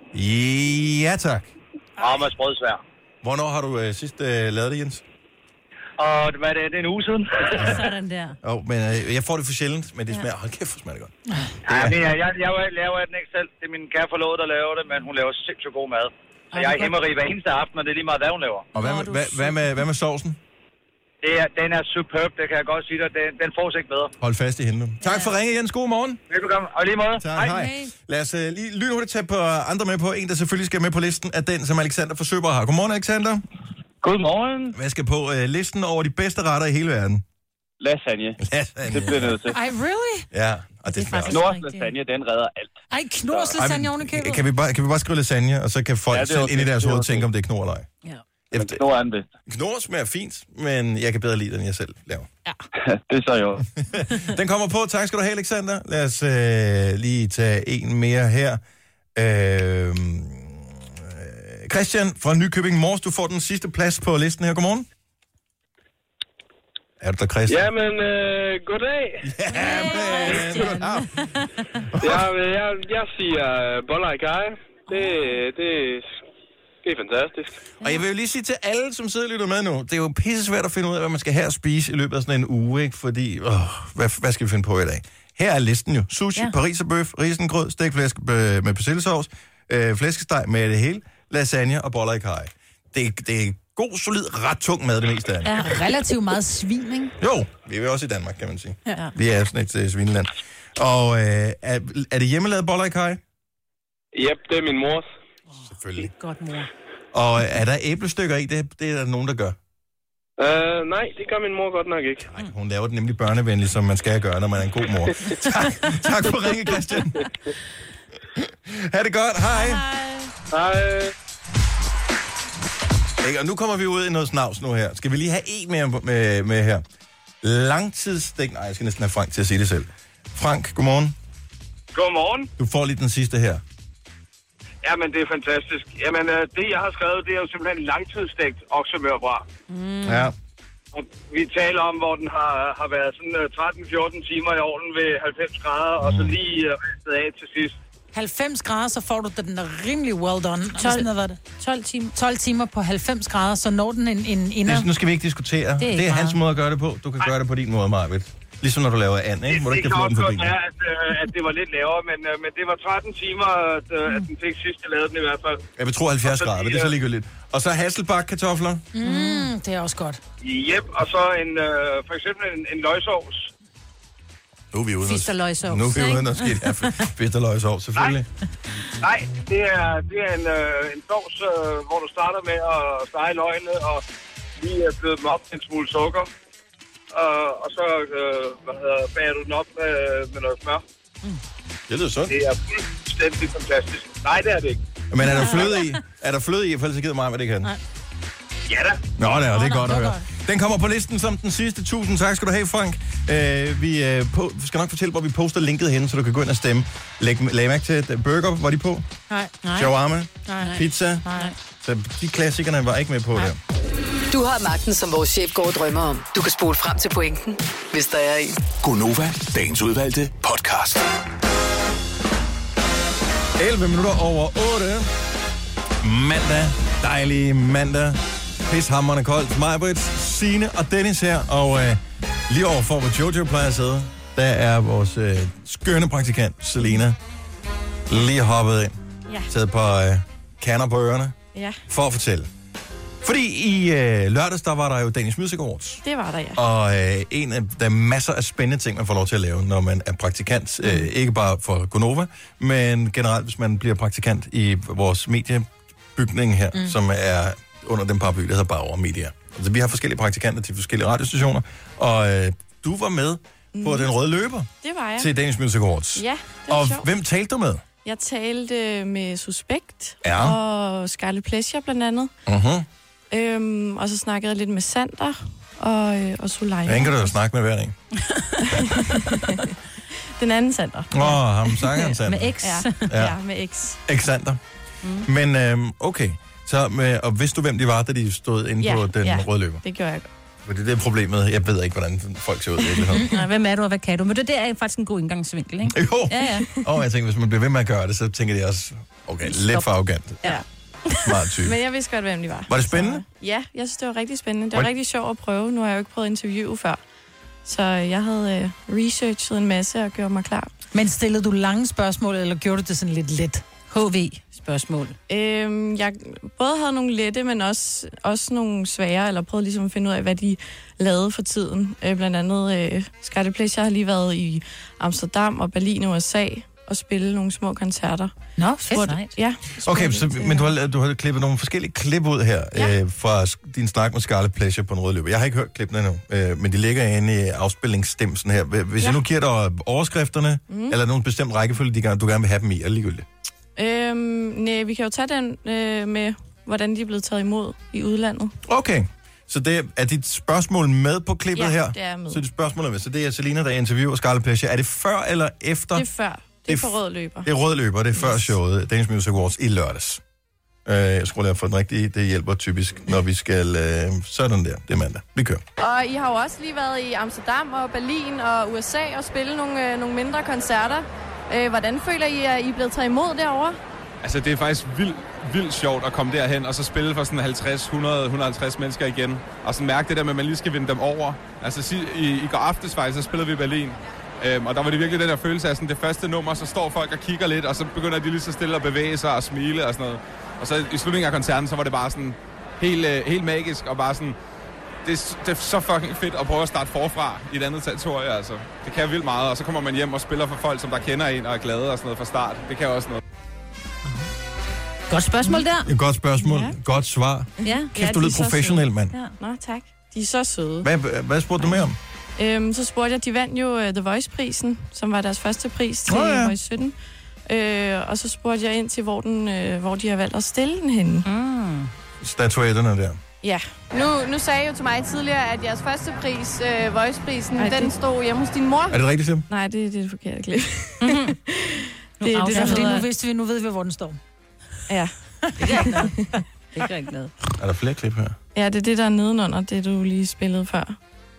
ja, tak. Og med sprødsvær. Hvornår har du øh, sidst øh, lavet det, Jens? Og hvad er det? Det er en uge siden. Sådan der. Jo, men øh, jeg får det for sjældent, men det smager... Hold kæft, hvor smager det godt. Ja, men jeg, jeg, jeg laver den ikke selv. Det er min kære forlovede, der laver det, men hun laver sindssygt god mad. Så jeg er hemmerig hver eneste aften, og det er lige meget, hvad hun laver. Og hvad, Nå, med, du er hvad, hvad, med, hvad med sovsen? Det er, den er superb, det kan jeg godt sige dig. Den, den får sig ikke bedre. Hold fast i hende. Tak for ringe, Jens. God morgen. Velkommen. Og lige måde. Tak, hej. hej. Lad os uh, lige lynhurtigt tage på andre med på. En, der selvfølgelig skal med på listen, er den, som Alexander fra Søborg har. Godmorgen, Alexander. Godmorgen. Hvad skal på uh, listen over de bedste retter i hele verden? Lasagne. Lasagne. Det bliver nødt til. Ej, really? Ja, og det, Det er smager faktisk- også. Nors lasagne, den redder alt. Ej, knors lasagne oven i købet. Kan vi, bare, kan vi bare skrive lasagne, og så kan folk Ja, ja, det er selv okay. ind i deres Det er hoved okay. tænke, om det er knor eller ej. Ja. Men knor er den bedste. Knor smager fint, men jeg kan bedre lide den, jeg selv laver. Det er så jo. Den kommer på. Tak skal du have, Alexander. Lad os øh, lige tage en mere her. Øh, Christian fra Nykøbing Mors, du får den sidste plads på listen her. Godmorgen. Er du der, Christian? Jamen, øh, goddag. Jamen, ja. Jeg, jeg, jeg siger øh, boller i kaj. Det, det, det er fantastisk. Og jeg vil jo lige sige til alle, som sidder og lytter med nu, det er jo pisse svært at finde ud af, hvad man skal have at spise i løbet af sådan en uge, ikke? Fordi, åh, hvad, hvad skal vi finde på i dag? Her er listen jo. Sushi, Ja. ja. pariserbøf, risengrød, stegflæsk øh, med persillesovs, øh, flæskesteg med det hele, lasagne og boller i kaj. Det, det er god, solid, ret tung mad, det meste af det. Ja, relativt meget svin, ikke? Jo, vi er jo også i Danmark, kan man sige. Ja. Vi er sådan et uh, svineland. Og øh, er, er det hjemmelavet boller i kaj? Yep, det er min mors. Selvfølgelig. Godt, mor. Og er der æblestykker i? Det, det er der nogen, der gør. Uh, nej, det gør min mor godt nok ikke. Nej, hun laver det nemlig børnevenligt, som man skal gøre, når man er en god mor. tak, tak for ringe, Christian. Ha' det godt. Hej. Hej. Ikke, og nu kommer vi ud i noget snavs nu her. Skal vi lige have en mere med, med her? Langtidsstik... Nej, jeg skal næsten have Frank til at sige det selv. Frank, godmorgen. Godmorgen. Du får lige den sidste her. Jamen, det er fantastisk. Jamen, øh, det jeg har skrevet, det er jo simpelthen langtidsstegt oksemørbrad. Mm. Ja. Og vi taler om, hvor den har, har været sådan uh, tretten fjorten timer i ovnen ved halvfems grader, mm. og så lige uh, ristet af til sidst. halvfems grader, så får du den der rimelig well done. tolv, hvad var det? tolv timer. tolv timer på halvfems grader, så når den en, en inder. Det, nu skal vi ikke diskutere. Det er, det er hans måde at gøre det på. Du kan Ej. gøre det på din måde, Marvitt. Ligesom når du laver and, ikke? Hvor du det ikke kan få den forbi. Det er at, uh, at det var lidt lavere, men, uh, men det var tretten timer, at, uh, at den fik sidst, jeg lavede den i hvert fald. Jeg vil tro halvfjerds grader, men det er så ligegyldigt. Og så hasselbak-kartofler. Mm, det er også godt. Jep, og så en, uh, for eksempel en, en løgsovs. Nu er vi ude. Fisterløgsovs. Nu er vi ude, når skidt. Ja, fisterløgsovs, selvfølgelig. Nej, Nej det, er, det er en, uh, en sovs, uh, hvor du starter med at stege løgene, og lige uh, bløde dem op med en smule sukker. Uh, og så uh, hvad hedder, bager du den op med, med noget smør. Mm. Det lyder sundt. Det er fuldstændig fantastisk. Nej, det er det ikke. Men er der fløde i? Er der fløde i, for ellers gider mig, hvad det kan? Nej. Ja da. Nå, det er, det er godt at høre. Den kommer på listen som den sidste. Tusind tak skal du have, Frank. Uh, vi uh, på, skal nok fortælle, hvor vi poster linket hen, så du kan gå ind og stemme. Læg, læg mærke til, at burger var de på? Nej. Shawarma? Nej. Pizza? Nej. Så de klassikerne var ikke med på. Nej. Der. Du har magten, som vores chef går og drømmer om. Du kan spole frem til pointen, hvis der er en. Gonova, dagens udvalgte podcast. elleve minutter over otte. Mandag. Dejlig mandag. Pishamrende koldt. Majbrit, Signe og Dennis her. Og øh, lige overfor, hvor Jojo plejer at sidde, der er vores øh, skønne praktikant, Selina, lige hoppet ind. Ja. Taget på øh, kanner på ørerne. Ja. For at fortælle. Fordi i øh, lørdags, der var der jo Danish Music Awards. Det var der, ja. Og øh, en af, der er masser af spændende ting, man får lov til at lave, når man er praktikant. Mm. Øh, ikke bare for Gonova, men generelt, hvis man bliver praktikant i vores mediebygning her, mm. som er under den paraply, der hedder Bauer Media. Altså, vi har forskellige praktikanter til forskellige radiostationer, og øh, du var med mm. på den røde løber. Det var jeg. Til Danish Music Awards. Ja, det var Og sjovt. hvem talte du med? Jeg talte med Suspekt Ja. og Scarlet Pleasure blandt andet. Uh-huh. Øhm, og så snakkede jeg lidt med Sander og, øh, og Soleil. Hvem kan du snakke med hver dag? Den anden Sander. Åh, oh, ham sangeren Sander. Med X. Ja, ja. ja med X. Xander. Mm. Men øhm, okay, så med, og vidste du, hvem de var, da de stod inde ja, på den ja, røde løber? det gjorde jeg. Fordi det er problemet. Jeg ved ikke, hvordan folk ser ud i virkeligheden. Nej, hvem er du, og hvad kan du? Men det der er faktisk en god indgangsvinkel, ikke? Jo. Ja, ja. Og jeg tænker, hvis man bliver ved med at gøre det, så tænker de også, okay, Stop. lidt for arrogant. Ja. Meget type. Men jeg vidste godt, hvem de var. Var det spændende? Så, ja, jeg synes, det var rigtig spændende. Det var Var- rigtig sjovt at prøve. Nu har jeg jo ikke prøvet interview før. Så jeg havde øh, researchet en masse og gjort mig klar. Men stillede du lange spørgsmål, eller gjorde du det sådan lidt let? H V-spørgsmål. Øhm, jeg både havde nogle lette, men også, også nogle svære, eller prøvede ligesom at finde ud af, hvad de lavede for tiden. Øh, blandt andet øh, Scarlet Pleasure har lige været i Amsterdam og Berlin og U S A og spille nogle små koncerter. Nå, fedt. Spurgte- Sejt. Ja. Okay, så, men du har, du har klippet nogle forskellige klip ud her ja. øh, fra sk- din snak med Scarlet Pleasure på en rød løber. Jeg har ikke hørt klippene endnu, øh, men de ligger inde i afspilningsstemsen her. Hvis ja. jeg nu giver dig overskrifterne, mm. eller nogen bestemt rækkefølge, de gerne, du gerne vil have dem i, er det ligegyldigt? Øhm, nej, vi kan jo tage den øh, med, hvordan de er blevet taget imod i udlandet. Okay, så det er dit spørgsmål med på klippet Ja, her? det er med. Så det spørgsmål er med. Så det er Selina, der interviewer Scarlet Pleasure. Er det før eller efter? Det er før. Det er på rød løber. Det er rød løber, det er før showet, Danish Music Awards i lørdags. Uh, jeg skulle lade for den rigtige, det hjælper typisk, når vi skal... Uh, sådan der, det er mandag. Vi kører. Og I har jo også lige været i Amsterdam og Berlin og U S A og spille nogle, øh, nogle mindre koncerter. Øh, hvordan føler I, at I er blevet taget imod derovre? Altså, det er faktisk vildt, vildt sjovt at komme derhen og så spille for sådan halvtreds, hundrede, hundrede og halvtreds mennesker igen. Og så mærke det der med, at man lige skal vinde dem over. Altså, i, i går aftes faktisk, så spillede vi i Berlin. Øhm, og der var det virkelig den der følelse af sådan, det første nummer, så står folk og kigger lidt, og så begynder de lige så stille at bevæge sig og smile og sådan noget. Og så i slutningen af koncerten, så var det bare sådan helt, øh, helt magisk og bare sådan... Det er, det er så fucking fedt at prøve at starte forfra i et andet territorie, altså. Det kan vildt meget, og så kommer man hjem og spiller for folk, som der kender en og er glade og sådan noget fra start. Det kan også noget. Godt spørgsmål der. Et godt spørgsmål, Ja. godt svar. Ja. Kæft, Ja, du de lød er så professionel, søde. mand. Ja. Nå, tak. De er så søde. Hvad, hvad spurgte du mere om? Øhm, så spurgte jeg, de vandt jo uh, The Voice-prisen, som var deres første pris til Åh, oh, ja. ja. Voice sytten. Øh, og så spurgte jeg ind til, hvor, den, øh, hvor de har valgt at stille den henne. Mm. Statuetterne der. Ja. Nu, nu sagde jeg jo til mig tidligere, at jeres første pris, øh, Voice-prisen, Ej, den det- stod hjemme hos din mor. Er det rigtigt, Sim? Nej, det, det er det forkerte klip. Mm-hmm. det, det, Det er der fordi, hedder- nu vidste vi, nu ved vi, hvor den står. Ja. Det gør ikke noget. Det gør ikke noget. Er der flere klip her? Ja, det er det, der er nedenunder, det du lige spillede før.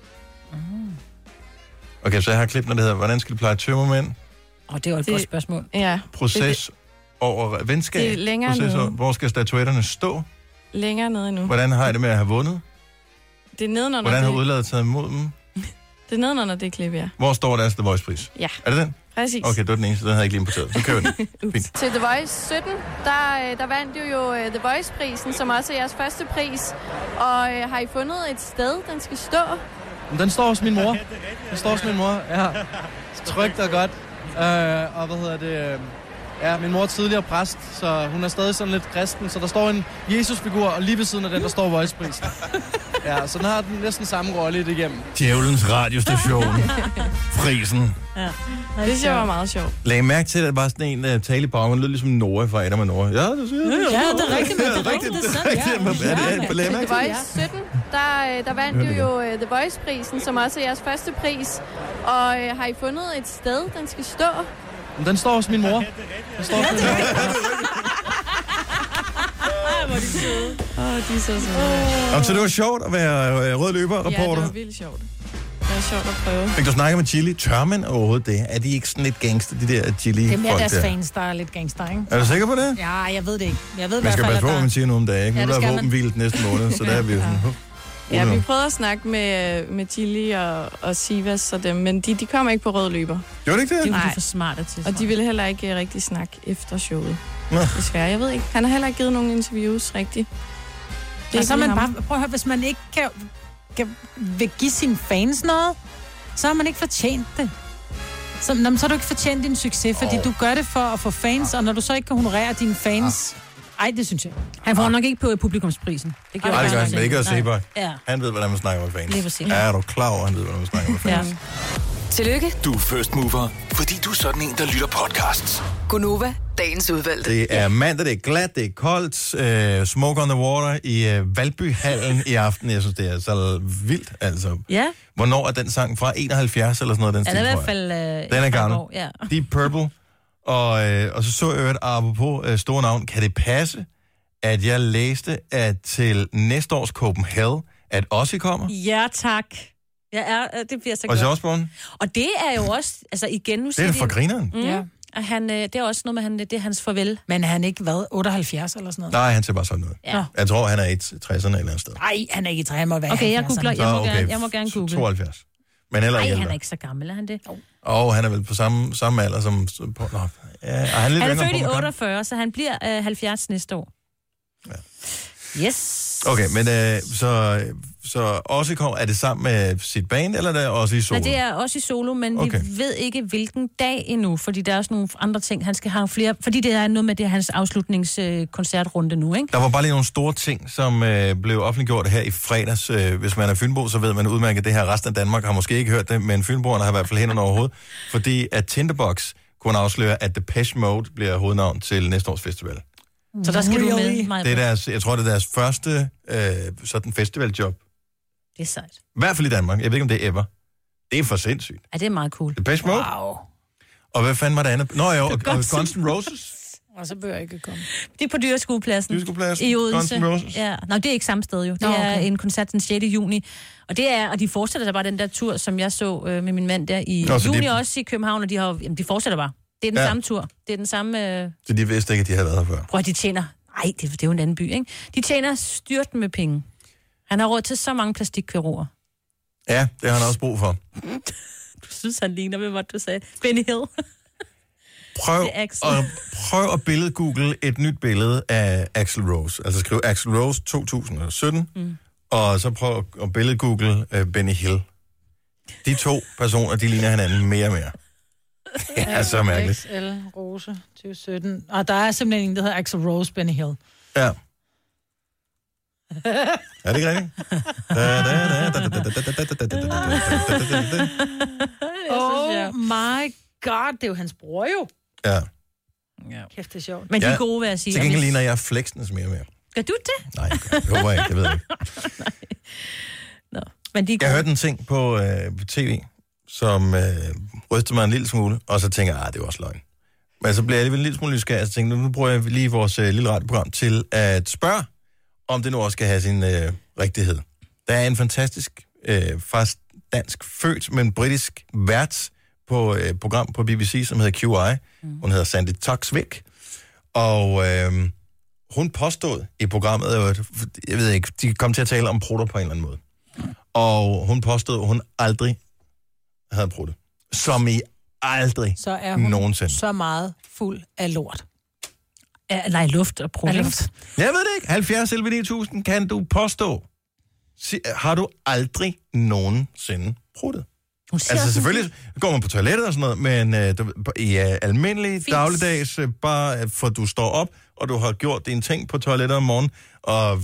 Okay, så jeg har klippet, når det hedder, hvordan skal du pleje tømmermænd? Åh, oh, det var et det, godt spørgsmål. Ja. Proces det, over venskab. Det er længere Proces over, nede. hvor skal statuetterne stå? Længere nede endnu. Hvordan har I det med at have vundet? Det er nedenunder. Hvordan har det... udladet taget imod dem? Det er nedenunder det klip, ja. Hvor står deres The Voice-pris? Ja. Er det den? Præcis. Okay, det var den eneste, den havde jeg ikke lige importeret. Så kører den. Fint. Til The Voice sytten, der, der vandt du jo The Voice-prisen, som også er jeres første pris. Og øh, har I fundet et sted, den skal stå? Den står hos min mor. Den står hos min mor, ja. Trygt og godt. Øh, og hvad hedder det... Ja, min mor er tidligere præst, så hun er stadig sådan lidt kristen. Så der står en Jesus-figur, og lige ved siden af den, der står Voice-prisen. Ja, så den har den næsten samme rolle i det igennem. Djævelens radiostation. Frisen. Ja. Det synes jeg var meget sjovt. Lag mærke til, at der var sådan en uh, tale i baggrunden, lød ligesom Nora fra Adam og Nora. Ja, det siger jeg. Ja, det er rigtigt, men det er rigtigt, det er sandt. Til The Voice sytten, der, der vandt du jo uh, The Voice-prisen, som også er jeres første pris. Og uh, har I fundet et sted, den skal stå? Den står hos min mor. Den står hos min mor. Hvor er de søde. Åh, oh, de er så søde. Oh. Så det var sjovt at være øh, rød løber-reporter? Ja, det var vildt sjovt. Det var sjovt at prøve. Fik du snakket med Chili? Tør man overhovedet det? Er de ikke sådan lidt gangster, de der Chili-folk? Det er mere deres der? fans, der er lidt gangster, ikke? Er du sikker på det? Ja, jeg ved det ikke. Jeg ved man skal passe på, hvad man siger nu om dagen. Ikke? Ja, Nu er det der skal våbenhvilet næste måned, så der er vi jo sådan... Ja, vi prøvede at snakke med, med Chili og, og Sivas og dem, men de, de kommer ikke på rød løber. Gjorde de ikke det? Nej. De er for smarte til. Og de ville heller ikke rigtig snakke efter showet. Nå. Desværre, jeg ved ikke. Han har heller ikke givet nogen interviews rigtigt. Det er så man bare, prøv at høre, hvis man ikke kan, kan, vil give sine fans noget, så har man ikke fortjent det. Så, jamen, så har du ikke fortjent din succes, fordi oh. du gør det for at få fans, og når du så ikke kan honorere dine fans... Ej, det synes jeg. Han får nok ikke på publikumsprisen. Det gør Nej, det gør han, men det gør Sebak. Ja. Han ved, hvordan man snakker med fans. Lige præcis. Ja, er du klar over, han ved, hvordan man snakker med fans? Ja. Tillykke. Du er first mover, fordi du er sådan en, der lytter podcasts. Gunova, dagens udvalgte. Det er mandag, det er glat, det er koldt. Uh, smoke on the water i uh, Valbyhallen i aften. Jeg synes, det er så vildt, altså. Ja. Hvornår er den sang fra? enoghalvfjerds eller sådan noget? Den ja, stil, det er i hvert fald... Uh, den er gammel. År, ja. Deep Purple. Og, øh, og så så jeg et apropos uh, store navn. Kan det passe, at jeg læste, at til næste års Copenhagen, at Ozzy kommer? Ja, tak. Ja, er, det bliver så Ozzy godt. Osbourne? Og det er jo også, altså igen nu... Det er det for grineren. Mm, ja. Og han, det er også noget med, han, det er hans farvel. Men er han ikke, hvad, otteoghalvfjerds eller sådan noget? Nej, han ser bare sådan noget. Ja. Jeg tror, han er i tresserne eller andet sted. Nej, han er ikke i træerne, han må være Okay, jeg googler, jeg må, okay. gerne, jeg må gerne google. tooghalvfjerds. Men heller Nej, ikke han er ikke så gammel, er han det? Åh, oh, han er vel på samme, samme alder som... På, nå, ja, han er, han er født i på, otteogfyrre, så han bliver øh, halvfjerds næste år. Ja. Yes. Okay, men øh, så, så også kommer, er det sammen med sit band, eller er det også i solo? Nej, det er også i solo, men okay. Vi ved ikke, hvilken dag endnu, fordi der er også nogle andre ting, han skal have flere, fordi det er noget med det hans afslutningskoncertrunde nu, ikke? Der var bare lige nogle store ting, som øh, blev offentliggjort her i fredags. Øh, hvis man er fynbo, så ved man udmærket, det her. Resten af Danmark har måske ikke hørt det, men fynboerne har i hvert fald hænderne over hovedet, fordi at Tinderbox kunne afsløre, at Depeche Mode bliver hovednavn til næste års festival. Så der skal really? du med, Maja. Det er deres, jeg tror, det er deres første øh, sådan festivaljob. Det er sejt. I hvert fald i Danmark. Jeg ved ikke, om det er ever. Det er for sindssygt. Ja, det er meget cool. Depeche Mode? Wow. Og hvad fanden var det andet? Nå jo, og, og Guns N' Roses. Og så bør jeg ikke komme. Det er på Dyreskuepladsen. Dyreskuepladsen. I Odense. Guns N' Roses. Ja. Nå, det er ikke samme sted jo. Det Nå, okay. er en koncert den sjette juni. Og det er, og de fortsætter der bare den der tur, som jeg så øh, med min mand der i Nå, juni de... også i København, og de, har, jamen, de fortsætter bare. Det er den ja. samme tur. Det er den samme... Øh... Så de vidste ikke, at de havde været her før? Prøv at de tjener... Nej, det, det er jo en anden by, ikke? De tjener styrten med penge. Han har råd til så mange plastikkirurger. Ja, det har han også brug for. Du synes, han ligner med, hvad du sagde. Benny Hill. Prøv at, prøv at billede-google et nyt billede af Axl Rose. Altså skriv Axl Rose to tusind og sytten, mm. og så prøv at billede-google uh, Benny Hill. De to personer, de ligner hinanden mere og mere. Det er så mærkeligt. Axl Rose tyve sytten. Og der er simpelthen en, der hedder Axl Rose Benny Hill. Ja. Er det ikke rigtigt? Oh my god, det er jo hans bror jo. Ja. Ja. Kæft, det er sjovt. Men de er gode, vil jeg sige. Til gengæld ligner jeg Flexness mere og mere. Gør du det? Nej, det håber jeg ikke, det ved jeg ikke. Nå. Men de jeg hørte en ting på, øh, på tv, som øh, rystede mig en lille smule, og så tænker jeg, ah, det er også løgn. Men så blev jeg alligevel en lille smule nysgerrig, og så tænkte nu bruger jeg lige vores øh, lille radioprogram til at spørge, om det nu også skal have sin øh, rigtighed. Der er en fantastisk, øh, faktisk dansk født, men britisk vært på et øh, program på B B C, som hedder Q I. Mm. Hun hedder Sandy Toksvig. Og øh, hun påstod i programmet, at, jeg ved ikke, de kom til at tale om prutter på en eller anden måde. Og hun påstod, at hun aldrig havde pruttet. Som i aldrig så er hun nogensinde. Så meget fuld af lort. Af, nej, luft og prut. luft. Jeg ved det ikke. halvfjerds elleve ni tusind kan du påstå. Har du aldrig nogensinde pruttet? Altså selvfølgelig går man på toilettet og sådan noget, men øh, du, i uh, almindelig Fis. dagligdags, øh, bare for du står op, og du har gjort dine ting på toilettet om morgenen, og...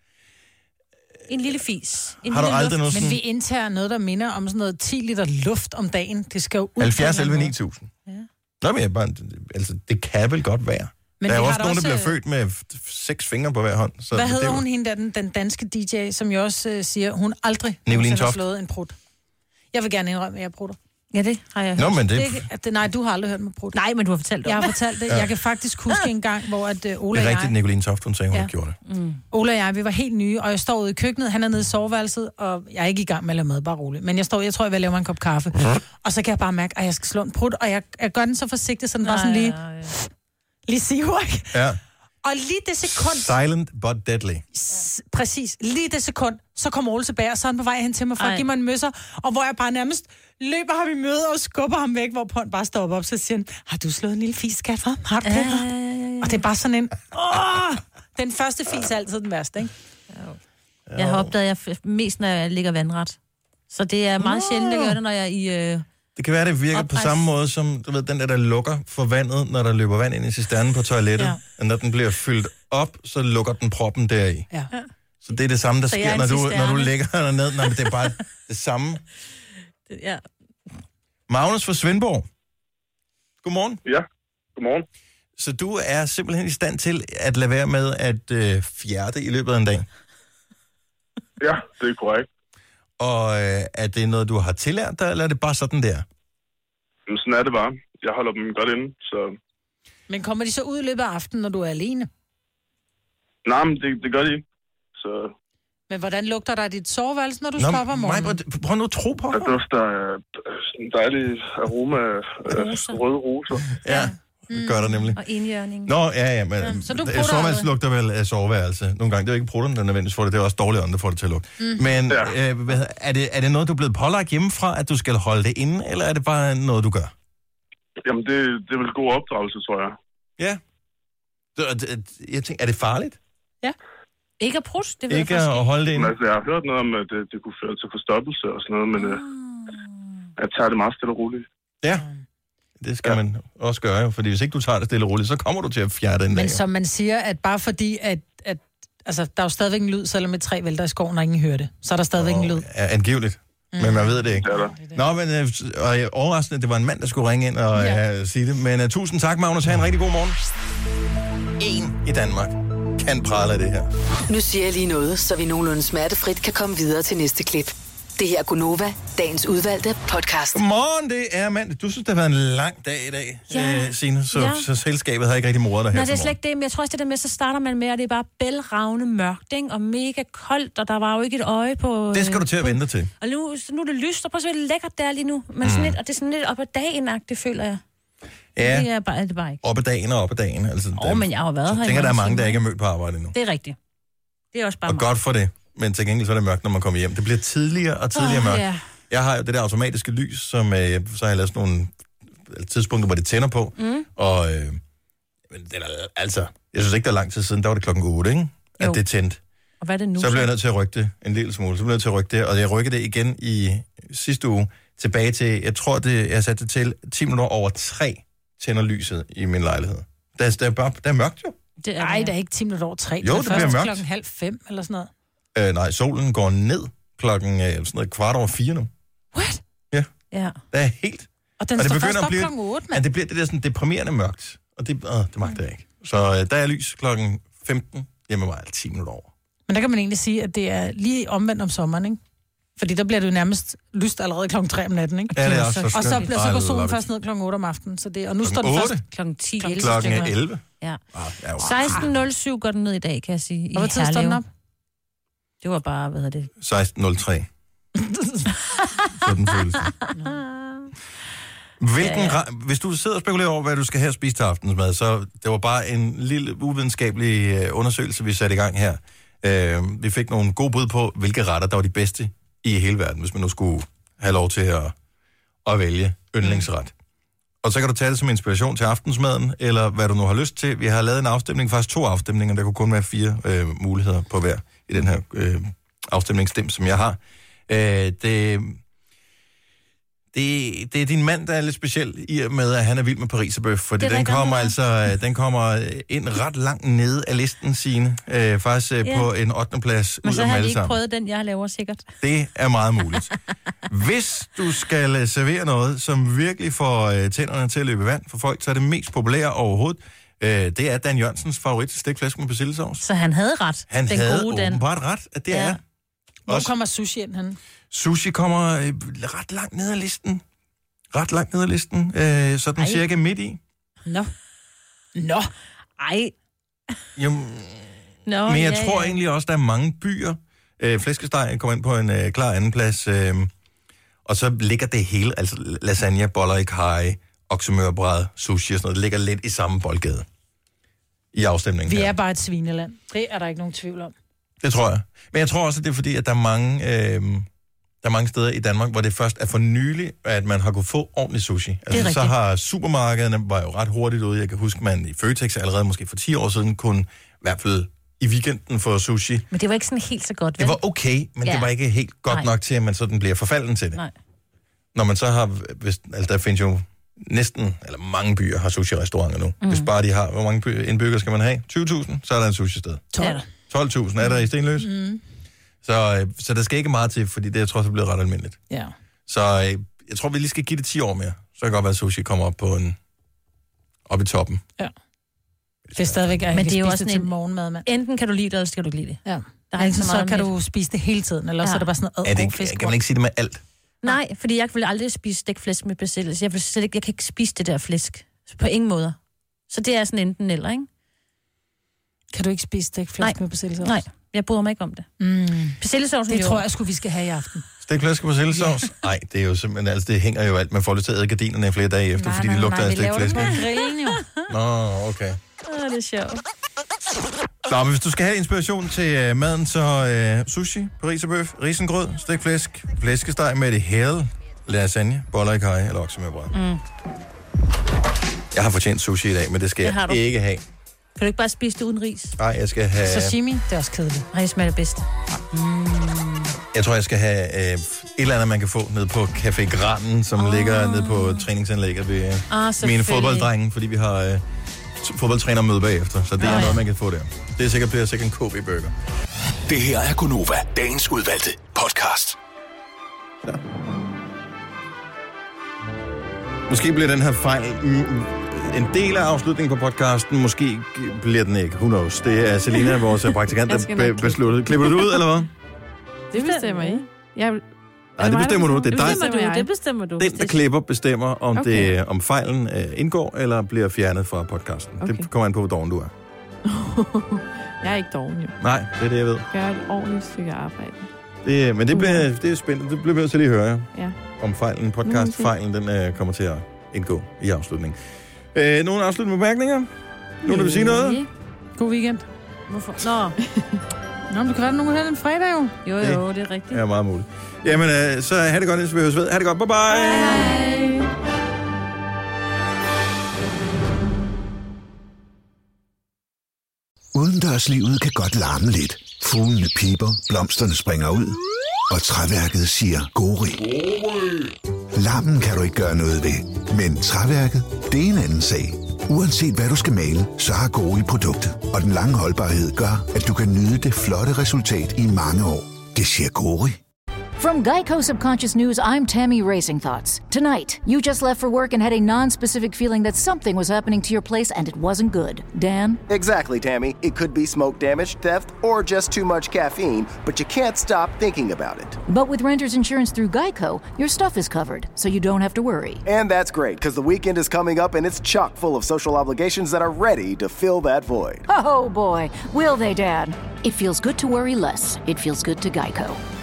En lille fis. En har lille du aldrig noget Men sådan... vi indtager noget, der minder om sådan noget ti liter luft om dagen. Det skal jo ud. halvfjerds elleve ni tusind. Ja. Nå, men jeg bare... Altså, det kan vel godt være. Men der er også nogen, også... der bliver født med f- seks fingre på hver hånd. Så hvad hedder det, hun, hende der, den, den danske D J, som jo også øh, siger, hun aldrig har slået en prut. Jeg vil gerne indrømme, at jeg prutter. Ja, det har jeg hørt. Nå, men det... det, ikke, det nej, du har aldrig hørt mig prutte. Nej, men du har fortalt det. Jeg har fortalt det. Ja. Jeg kan faktisk huske en gang, hvor at, uh, Ola og jeg... Det er rigtigt, Nicoline Toft, hun sagde, hun ja. har gjort det. Mm. Ola og jeg, vi var helt nye, og jeg står ude i køkkenet, han er nede i soveværelset, og jeg er ikke i gang med at lave mad, bare roligt. Men jeg står, jeg tror, jeg vil lave mig en kop kaffe. Mm. Og så kan jeg bare mærke, at jeg skal slå en prut, og jeg, jeg gør den så forsigtigt, så den bare sådan lige... Ja, ja. Lige siver, ikke? Ja. Og lige det sekund... Silent but deadly. S- præcis. Lige det sekund, så kommer Ole tilbage, og så er han på vej hen til mig for Ej. at give mig en møsser, og hvor jeg bare nærmest løber ham i møde og skubber ham væk, hvor han bare stopper op, så siger han, har du slået en lille fis, skat, hvad? Har du det? Øh... Og det er bare sådan en... Åh! Den første fis er altid den værste, ikke? Jo. Jeg har opdaget, at jeg mest, når jeg ligger vandret. Så det er meget sjældent, jeg gør det, når jeg er i... Øh... Det kan være, det virker Opræs. på samme måde som, du ved, den der, der lukker for vandet, når der løber vand ind i cisternen på toilettet. Ja. Og når den bliver fyldt op, så lukker den proppen deri. Ja. Så det er det samme, der så sker, når du, når du ligger dernede. Nej, men det er bare det samme. Ja. Magnus fra Svendborg. Godmorgen. Ja, godmorgen. Så du er simpelthen i stand til at lade være med at øh, fjerde i løbet af en dag? Ja, det er korrekt. Og øh, er det noget, du har tillært dig, eller er det bare sådan der? Jamen, sådan er det bare. Jeg holder dem godt inde, så... Men kommer de så ud i løbet af aftenen, når du er alene? Nej, men det, det gør de ikke, så... Men hvordan lugter der dit soveværelse, når du Nå, stopper om morgenen? Mig, prøv nu at tro på mig. Der dufter en dejlig aroma af røde roser. Ja. Mm. Gør der nemlig. Og indjørning. Nå, ja, ja, men ja, soveværelse lugter vel af soveværelse. Nogle gange, det er jo ikke prutterne, der nødvendigvis får det. Det er også dårligt ånd, der får det til at lugte. Mm. Men ja. øh, hvad, er, det, er det noget, du er blevet pålagt hjemmefra, at du skal holde det inde, eller er det bare noget, du gør? Jamen, det, det er vel god opdragelse, tror jeg. Ja. Det, jeg tænker, er det farligt? Ja. Ikke at prutte, det ved ikke jeg at holde det inde? Altså, jeg har hørt noget om, at det, det kunne føre til forstoppelse og sådan noget, men mm. øh, jeg tager det meget stille og roligt. Ja. Det skal ja. man også gøre jo, fordi hvis ikke du tager det stille og roligt, så kommer du til at fjerde den Men dag. som man siger, at bare fordi, at, at altså, der er jo stadigvæk en lyd, selvom et træ vælter i skoven, og ingen hører det, så er der stadigvæk oh, en lyd. Ja, angiveligt. Mm. Men man ved det ikke. Ja, Nå, men og jeg, overraskende, det var en mand, der skulle ringe ind og ja. uh, sige det. Men uh, tusind tak, Magnus. Ha' en rigtig god morgen. En i Danmark kan prale af det her. Nu siger jeg lige noget, så vi nogenlunde smertefrit kan komme videre til næste klip. Det her er Gunova, dagens udvalgte podcast. Godmorgen, det er mandag. Du synes, det har været en lang dag i dag, ja. øh, Signe, så, ja. så selskabet har ikke rigtig moret dig her. Nej, det er slet ikke det, men jeg tror også, det der med, så starter man med, at det er bare bælragende mørkt, ikke? Og mega koldt, og der var jo ikke et øje på... Det skal du til at vente til. Og nu, nu er det lyst, og prøv at se, det lækkert der lige nu. Men mm. sådan lidt, og det er sådan lidt op ad dagen-agtigt, føler jeg. Ja, det er, bare, er det bare ikke. Op ad dagen og op ad dagen. Altså, Åh, oh, men jeg har været her. Jeg tænker, der er mange, der ikke er mødt på arbejde endnu. Det er rigtigt. Det er også bare Og godt for det. Men til gengæld så er det mørkt, når man kommer hjem. Det bliver tidligere og tidligere oh, mørkt. Yeah. Jeg har jo det der automatiske lys, som øh, så har jeg lavet sådan nogle tidspunkter, hvor det tænder på. Mm. Og øh, det er, altså, jeg synes ikke, der er lang tid siden, der var det klokken otte, ikke? At jo. Det tændte. Og hvad er det nu? Så bliver jeg nødt til at rykke det en lille smule. Så bliver jeg nødt til at rykke det, og jeg rykker det igen i sidste uge tilbage til, jeg tror, det, jeg satte det til ti minutter over tre tænder lyset i min lejlighed. Der, der, er, bare, der er mørkt jo. Det er, Ej, der er ikke ti minutter over tre. Jo, det, det bliver mørkt. Klokken halv fem eller sådan noget. Øh, nej, solen går ned klokken øh, sådan noget, kvart over fire nu. What? Ja. Ja. Det er helt... Og den og det står først op blive, klokken otte, mand. Ja, det bliver det der sådan deprimerende mørkt. Og det, øh, det magter jeg ikke. Så øh, der er lys klokken femten. Hjemme var ti minutter over. Men der kan man egentlig sige, at det er lige omvendt om sommeren, ikke? Fordi der bliver det jo nærmest lyst allerede klokken tre om natten, ikke? Ja, det er også så og så, bliver, så går solen først ned klokken otte om aftenen. Så det, og nu klokken står den otte? først klokken ti. Klokken elleve? Ja. Ah, seksten nul syv går den ned i dag, kan jeg sige. Og hvad tid står den op? Det var bare, hvad hedder det? seksten nul tre. Sådan føles det. Hvilken, ja, ja. Hvis du sidder og spekulerer over, hvad du skal have at spise til aftensmad, så det var bare en lille uvidenskabelig undersøgelse, vi satte i gang her. Uh, vi fik nogle gode bud på, hvilke retter, der var de bedste i hele verden, hvis man nu skulle have lov til at, at vælge yndlingsret. Og så kan du tage det som inspiration til aftensmaden, eller hvad du nu har lyst til. Vi har lavet en afstemning, faktisk to afstemninger, der kunne kun være fire øh, muligheder på hver i den her øh, afstemningsstem, som jeg har. Øh, det, det, det er din mand, der er lidt speciel i og med, at han er vild med pariserbøf, fordi den kommer altså den kommer ind ret langt nede af listen, Signe. Øh, faktisk øh, ja. på en ottende plads Men ud så af dem har vi alle ikke sammen. prøvet den, jeg laver sikkert. Det er meget muligt. Hvis du skal servere noget, som virkelig får øh, tænderne til at løbe vand for folk, så er det mest populære overhovedet. Øh, det er Dan Jørgensens favorit, stegflæsk med persillesovs. Så han havde ret. Han den havde gode, åbenbart ret, at det ja. er. Hvor Også, kommer sushi ind, han? Sushi kommer øh, ret langt ned ad listen. Ret langt ned ad listen. Øh, sådan Ej. cirka midt i. Nå. Nå. Ej. Jamen, Nå, men jeg ja, tror ja. egentlig også, der er mange byer. Øh, flæskesteg kommer ind på en øh, klar andenplads. Øh, og så ligger det hele, altså lasagne, boller i kaj, oksemørbræd, sushi og sådan noget, det ligger lidt i samme boldgade i afstemningen Vi her. er bare et svineland. Det er der ikke nogen tvivl om. Det tror jeg. Men jeg tror også, at det er fordi, at der er mange, øh, der er mange steder i Danmark, hvor det først er for nylig, at man har kunnet få ordentlig sushi. Altså, så har supermarkederne var jo ret hurtigt ude. Jeg kan huske, at man i Føtex allerede måske for ti år siden kunne i hvert fald i weekenden få sushi. Men det var ikke sådan helt så godt, vel? Det var okay, men ja. det var ikke helt godt Nej. nok til, at man sådan bliver forfalden til det. Nej. Når man så har, hvis, altså der findes jo næsten, eller mange byer har sushi-restauranter nu. Mm. Hvis bare de har, hvor mange by- indbyggere skal man have? tyve tusind, så er der en sushi-sted. tolv. tolv tusind er der i Stenløs. Mm. Så, så der skal ikke meget til, fordi det er trods alt blevet ret almindeligt. Ja. Så jeg tror, vi lige skal give det ti år mere. Så kan det godt være, at sushi kommer op på en, op i toppen. Ja. Det er stadigvæk, at Men det er jo spise også det en, til morgenmad, mand. Enten kan du lide det, eller skal du ikke lide det. Ja. Der er ikke så, så meget kan med. du spise det hele tiden, eller ja. så er det bare sådan noget Er det, fisk. kan man ikke sige det med alt? Nej, fordi jeg vil aldrig spise stækflæsk med persillesovs. Jeg, vil slet ikke, jeg kan ikke spise det der flæsk. På ingen måde. Så det er sådan enten eller, ikke? Kan du ikke spise stækflæsk med persillesovs? Nej, jeg bryder mig ikke om det. Mm. Persillesovsen Det jo. tror jeg sgu, vi skal have i aften. Stegflæsk og persillesovs? Nej, det er jo simpelthen, altså det hænger jo alt. Man får lidt til at æde gardinerne flere dage efter, Nej, fordi nej, de lugter nej, af vi laver det stegflæsk. på grillen jo. Nå, okay. Åh, det er sjovt. Nå, men hvis du skal have inspiration til uh, maden, så uh, sushi, pariserbøf, risengrød, stegflæsk, flæskesteg med det hele, lasagne, boller i kaj eller oksemørbrød. Mm. Jeg har fortjent sushi i dag, men det skal Det har jeg du. ikke have. Kan du ikke bare spise det uden ris? Nej, jeg skal have... Sashimi, det er også kedeligt. Ris smager det bedst. Mm. Jeg tror, jeg skal have uh, et eller andet, man kan få nede på Café Granen, som oh. ligger nede på træningsanlægget ved uh, Ah, mine fodbolddrenge, fordi vi har uh, fodboldtrænermøde bagefter, så det er Oh, noget, ja. man kan få der. Det er sikkert, bliver sikkert en K B-burger. Det her er Gunova, dagens udvalgte podcast. Ja. Måske bliver den her fejl mm, en del af afslutningen på podcasten. Måske bliver den ikke. Who knows? Det er Selina, vores praktikant, Jeg der skal nok be- klippe. besluttede. Klipper du det ud, eller hvad? Det bestemmer I. Jeg, Nej, det bestemmer du. Det er Det dig. bestemmer du, det bestemmer du. Den, der klipper, bestemmer, om, Okay. det, om fejlen øh, indgår eller bliver fjernet fra podcasten. Okay. Det kommer an på, hvor doven du er. jeg er ikke doven, jo. Nej, det er det, jeg ved. Jeg gør et ordentligt stykke arbejde. Det, men det bliver, det er spændende. Det bliver vi nødt til lige at høre, Ja. om fejlen, podcastfejlen, den øh, kommer til at indgå i afslutningen. Øh, nogle afsluttende bemærkninger? Nogen, der vil sige noget? God weekend. Hvorfor? Nå. Nå, men det kan være, at nogen har en fredag jo. Jo, jo, det er rigtigt. Ja, meget muligt. Jamen, øh, så have det godt, indtil vi høres ved. Ha' det godt. Bye bye. Hej. Udendørslivet kan godt larme lidt. Fuglene piper, blomsterne springer ud, og træværket siger gori. Larmen kan du ikke gøre noget ved, men træværket, det er en anden sag. Uanset hvad du skal male, så har Gori produktet, og den lange holdbarhed gør, at du kan nyde det flotte resultat i mange år. Det siger Gori. From Geico Subconscious News, I'm Tammy Racing Thoughts. Tonight, you just left for work and had a non-specific feeling that something was happening to your place and it wasn't good. Dan? Exactly, Tammy. It could be smoke damage, theft, or just too much caffeine, but you can't stop thinking about it. But with renter's insurance through Geico, your stuff is covered, so you don't have to worry. And that's great, because the weekend is coming up and it's chock full of social obligations that are ready to fill that void. Oh boy, will they, Dad? It feels good to worry less. It feels good to Geico.